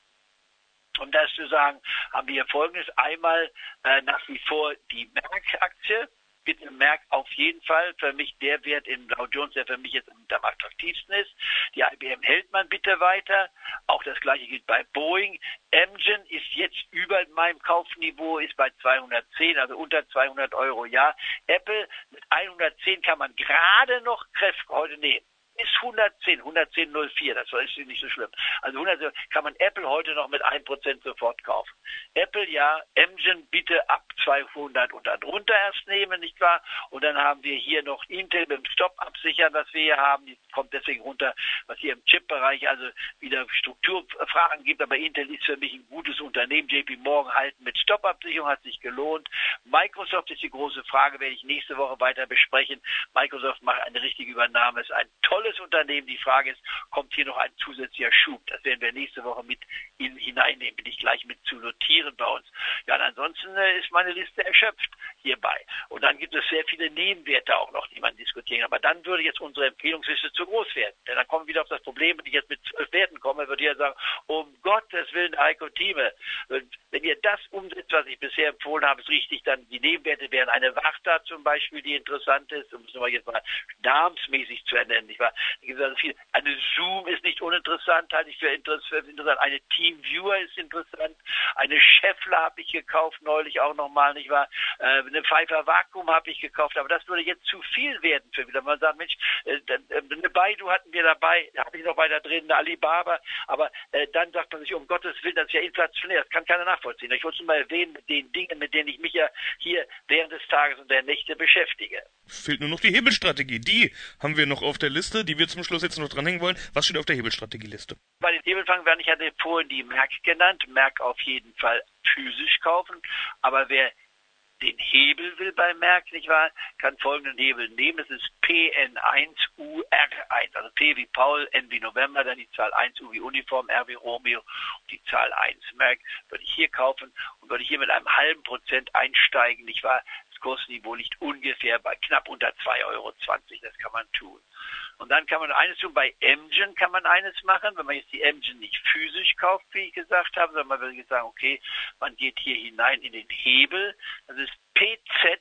Um das zu sagen, haben wir hier Folgendes. Einmal äh, nach wie vor die Merck-Aktie. Bitte Merck auf jeden Fall für mich der Wert in Dow Jones, der für mich jetzt am attraktivsten ist. Die I B M hält man bitte weiter. Auch das gleiche gilt bei Boeing. Amgen ist jetzt über meinem Kaufniveau, ist bei zweihundertzehn, also unter zweihundert Euro. Ja, Apple mit hundertzehn kann man gerade noch Kräfte heute nehmen. Ist hundertzehn, hundertzehn Komma null vier, das ist nicht so schlimm. Also hundert kann man Apple heute noch mit ein Prozent sofort kaufen. Apple ja, Amgen bitte ab zweihundert und dann drunter erst nehmen, nicht wahr? Und dann haben wir hier noch Intel mit dem Stop absichern, was wir hier haben. Die kommt deswegen runter, was hier im Chip-Bereich also wieder Strukturfragen gibt. Aber Intel ist für mich ein gutes Unternehmen. J P Morgan halten mit Stop-Absicherung, hat sich gelohnt. Microsoft ist die große Frage, werde ich nächste Woche weiter besprechen. Microsoft macht eine richtige Übernahme, ist ein tolles Unternehmen. Die Frage ist, kommt hier noch ein zusätzlicher Schub? Das werden wir nächste Woche mit in, hineinnehmen, bin ich gleich mit zu notieren bei uns. Ja, und ansonsten äh, ist meine Liste erschöpft hierbei. Und dann gibt es sehr viele Nebenwerte auch noch, die man diskutieren kann. Aber dann würde jetzt unsere Empfehlungsliste zu groß werden. Denn dann kommen wir wieder auf das Problem, wenn ich jetzt mit zwölf Werten komme, würde ich ja sagen, um Gottes Willen, Heiko Thieme, wenn ihr das umsetzt, was ich bisher empfohlen habe, ist richtig, dann die Nebenwerte wären eine Warta zum Beispiel, die interessant ist, um es jetzt mal namensmäßig zu ernennen. Ich war, da gibt es also viel. Eine Zoom ist nicht uninteressant, halte ich für interessant. Eine TeamViewer ist interessant. Eine Schaeffler habe ich gekauft neulich auch nochmal, nicht wahr? Eine Pfeiffer Vakuum habe ich gekauft, aber das würde jetzt zu viel werden für wieder. Man sagt, Mensch, eine Baidu hatten wir dabei, habe ich noch weiter drin, eine Alibaba, aber dann sagt man sich, um Gottes Willen, das ist ja inflationär, das kann keiner nachvollziehen. Ich wollte es mal erwähnen mit den Dingen, mit denen ich mich ja hier während des Tages und der Nächte beschäftige. Fehlt nur noch die Hebelstrategie. Die haben wir noch auf der Liste, die wir zum Schluss jetzt noch dranhängen wollen. Was steht auf der Hebelstrategieliste? Bei den Hebelfangen werden, ich hatte vorhin die Merck genannt. Merck auf jeden Fall physisch kaufen. Aber wer den Hebel will bei Merck, nicht wahr, kann folgenden Hebel nehmen. Das ist P N eins U R eins. Also P wie Paul, N wie November, dann die Zahl eins, U wie Uniform, R wie Romeo und die Zahl eins. Merck würde ich hier kaufen und würde ich hier mit einem halben Prozent einsteigen, nicht wahr? Das Kursniveau liegt ungefähr bei knapp unter zwei Euro zwanzig. Das kann man tun. Und dann kann man eines tun, bei Amgen kann man eines machen, wenn man jetzt die Amgen nicht physisch kauft, wie ich gesagt habe, sondern man würde jetzt sagen, okay, man geht hier hinein in den Hebel, das ist P Z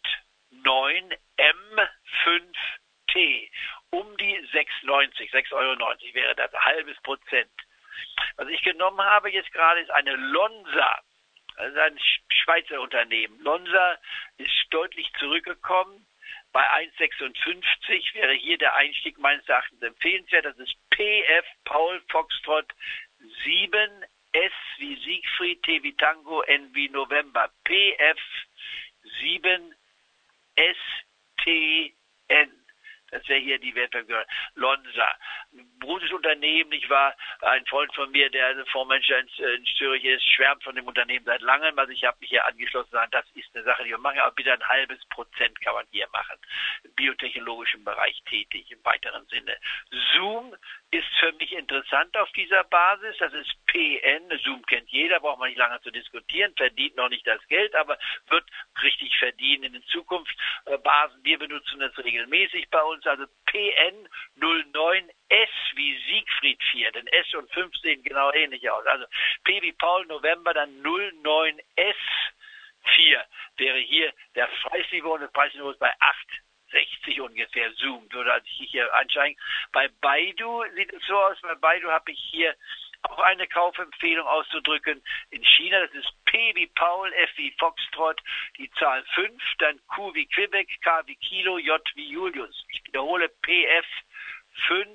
neun M fünf T, um die sechs neunzig, sechs Euro neunzig wäre das, ein halbes Prozent. Was ich genommen habe jetzt gerade ist eine Lonza, das ist ein Schweizer Unternehmen. Lonza ist deutlich zurückgekommen. Bei eins Komma sechsundfünfzig wäre hier der Einstieg meines Erachtens empfehlenswert. Das ist P F Paul Foxtrot sieben, S wie Siegfried, T wie Tango, N wie November. P F sieben S T N. Das wäre hier die Wertpapier Lonza. Ein gutes Unternehmen, nicht wahr? Ein Freund von mir, der ein Fondsmanager in, in Zürich ist, schwärmt von dem Unternehmen seit langem. Also ich habe mich hier angeschlossen, sagen, das ist eine Sache, die wir machen, aber bitte ein halbes Prozent kann man hier machen. Im biotechnologischen Bereich tätig, im weiteren Sinne. Zoom ist für mich interessant auf dieser Basis. Das ist P N. Zoom kennt jeder, braucht man nicht lange zu diskutieren, verdient noch nicht das Geld, aber wird richtig verdienen in den Zukunftsbasen. Wir benutzen das regelmäßig bei uns, also P N null neun S wie Siegfried vier, denn S und fünf sehen genau ähnlich aus. Also P wie Paul November, dann null neun S vier wäre hier der Preisniveau, und das Preisniveau ist bei acht sechzig ungefähr, Zoom, würde also hier einsteigen. Bei Baidu sieht es so aus, bei Baidu habe ich hier auch eine Kaufempfehlung auszudrücken. In China, das ist P wie Paul, F wie Foxtrot, die Zahl fünf, dann Q wie Quebec, K wie Kilo, J wie Julius. Ich wiederhole, P F fünf,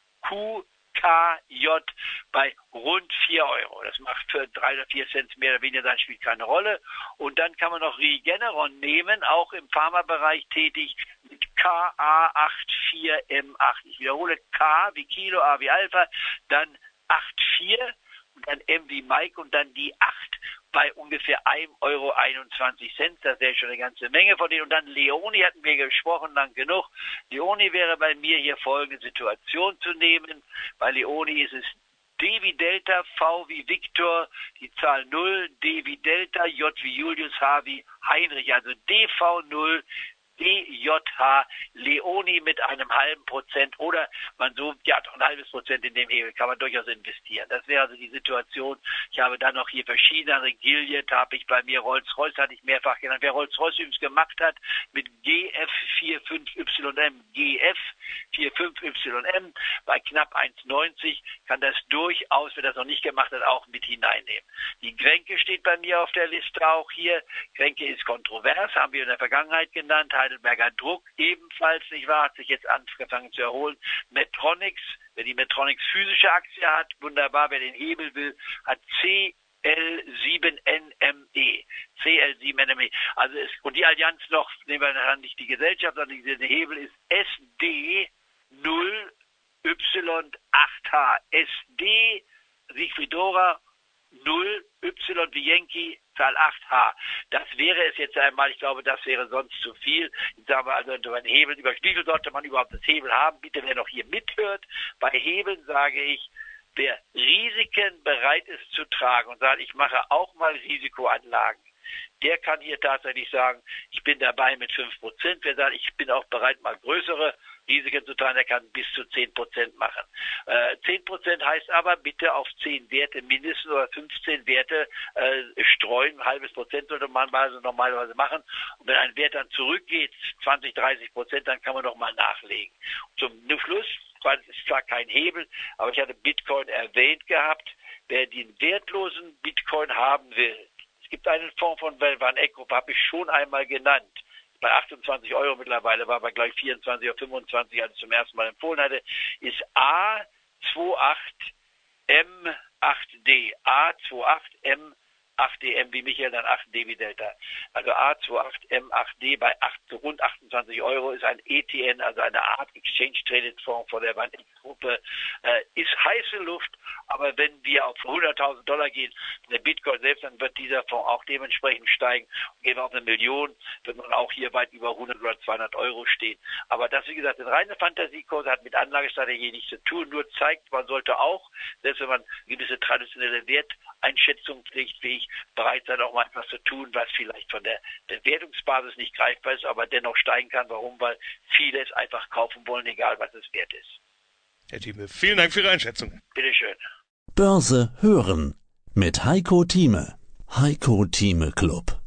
Q, K, J bei rund vier Euro. Das macht für drei oder vier Cent mehr oder weniger, dann spielt keine Rolle. Und dann kann man noch Regeneron nehmen, auch im Pharmabereich tätig, mit K A acht vier M acht. Ich wiederhole, K wie Kilo, A wie Alpha, dann acht vier und dann M wie Mike und dann die acht bei ungefähr ein Euro einundzwanzig. Das wäre schon eine ganze Menge von denen. Und dann Leoni hatten wir gesprochen, lang genug. Leoni wäre bei mir hier folgende Situation zu nehmen. Bei Leoni ist es D wie Delta, V wie Victor, die Zahl null, D wie Delta, J wie Julius, H wie Heinrich, also D V null, D J H, Leoni mit einem halben Prozent oder man so, ja, doch ein halbes Prozent in dem Hebel kann man durchaus investieren. Das wäre also die Situation. Ich habe dann noch hier verschiedene, also Gilead habe ich bei mir, Rolls-Royce hatte ich mehrfach genannt. Wer Rolls-Royce übrigens gemacht hat mit G F fünfundvierzig Y M, G F fünfundvierzig Y M bei knapp eins neunzig, kann das durchaus, wer das noch nicht gemacht hat, auch mit hineinnehmen. Die Grenke steht bei mir auf der Liste auch hier. Grenke ist kontrovers, haben wir in der Vergangenheit genannt. Heidelberger Druck ebenfalls, nicht wahr, hat sich jetzt angefangen zu erholen. Medtronics, wer die Medtronics physische Aktie hat, wunderbar, wer den Hebel will, hat C L sieben N M E. C L sieben N M E. Also es, und die Allianz noch, nehmen wir dann nicht die Gesellschaft, sondern der Hebel ist S D null Y acht H. S D Siegfriedora null Y wie Yankee, Zahl acht H. Das wäre es jetzt einmal, ich glaube, das wäre sonst zu viel. Ich sage mal, also über einen Hebel, über wie viel sollte man überhaupt das Hebel haben? Bitte, wer noch hier mithört, bei Hebeln sage ich, wer Risiken bereit ist zu tragen und sagt, ich mache auch mal Risikoanlagen, der kann hier tatsächlich sagen, ich bin dabei mit fünf Prozent. Wer sagt, ich bin auch bereit, mal größere Risiken zu tragen, der kann bis zu zehn Prozent machen. Äh, zehn Prozent heißt aber, bitte auf zehn Werte mindestens oder fünfzehn Werte äh, streuen. Ein halbes Prozent sollte man mal so normalerweise machen. Und wenn ein Wert dann zurückgeht, zwanzig, dreißig Prozent, dann kann man noch mal nachlegen. Zum Schluss, weil es ist zwar kein Hebel, aber ich hatte Bitcoin erwähnt gehabt. Wer den wertlosen Bitcoin haben will, es gibt einen Fonds von Van Eck Group, habe ich schon einmal genannt. Bei achtundzwanzig Euro mittlerweile, war bei gleich vierundzwanzig oder fünfundzwanzig, als ich zum ersten Mal empfohlen hatte, ist A achtundzwanzig M acht D. A achtundzwanzig M acht D, M wie Michael, dann acht D wie Delta. Also A achtundzwanzig M acht D bei acht, rund achtundzwanzig Euro ist ein E T N, also eine Art Exchange Traded Fonds von der Van Eck Gruppe. Äh, ist heiße Luft, aber wenn wir auf hunderttausend Dollar gehen, der Bitcoin selbst, dann wird dieser Fonds auch dementsprechend steigen. Und gehen wir auf eine Million, wird man auch hier weit über hundert oder zweihundert Euro stehen. Aber das, wie gesagt, sind reine Fantasiekurse, hat mit Anlagestrategie nichts zu tun, nur zeigt, man sollte auch, selbst wenn man gewisse traditionelle Werteinschätzung pflegt, wie ich, bereit sein, auch mal etwas zu tun, was vielleicht von der Bewertungsbasis nicht greifbar ist, aber dennoch steigen kann. Warum? Weil viele es einfach kaufen wollen, egal was es wert ist. Herr Thieme, vielen Dank für Ihre Einschätzung. Bitteschön. Börse hören mit Heiko Thieme. Heiko Thieme Club.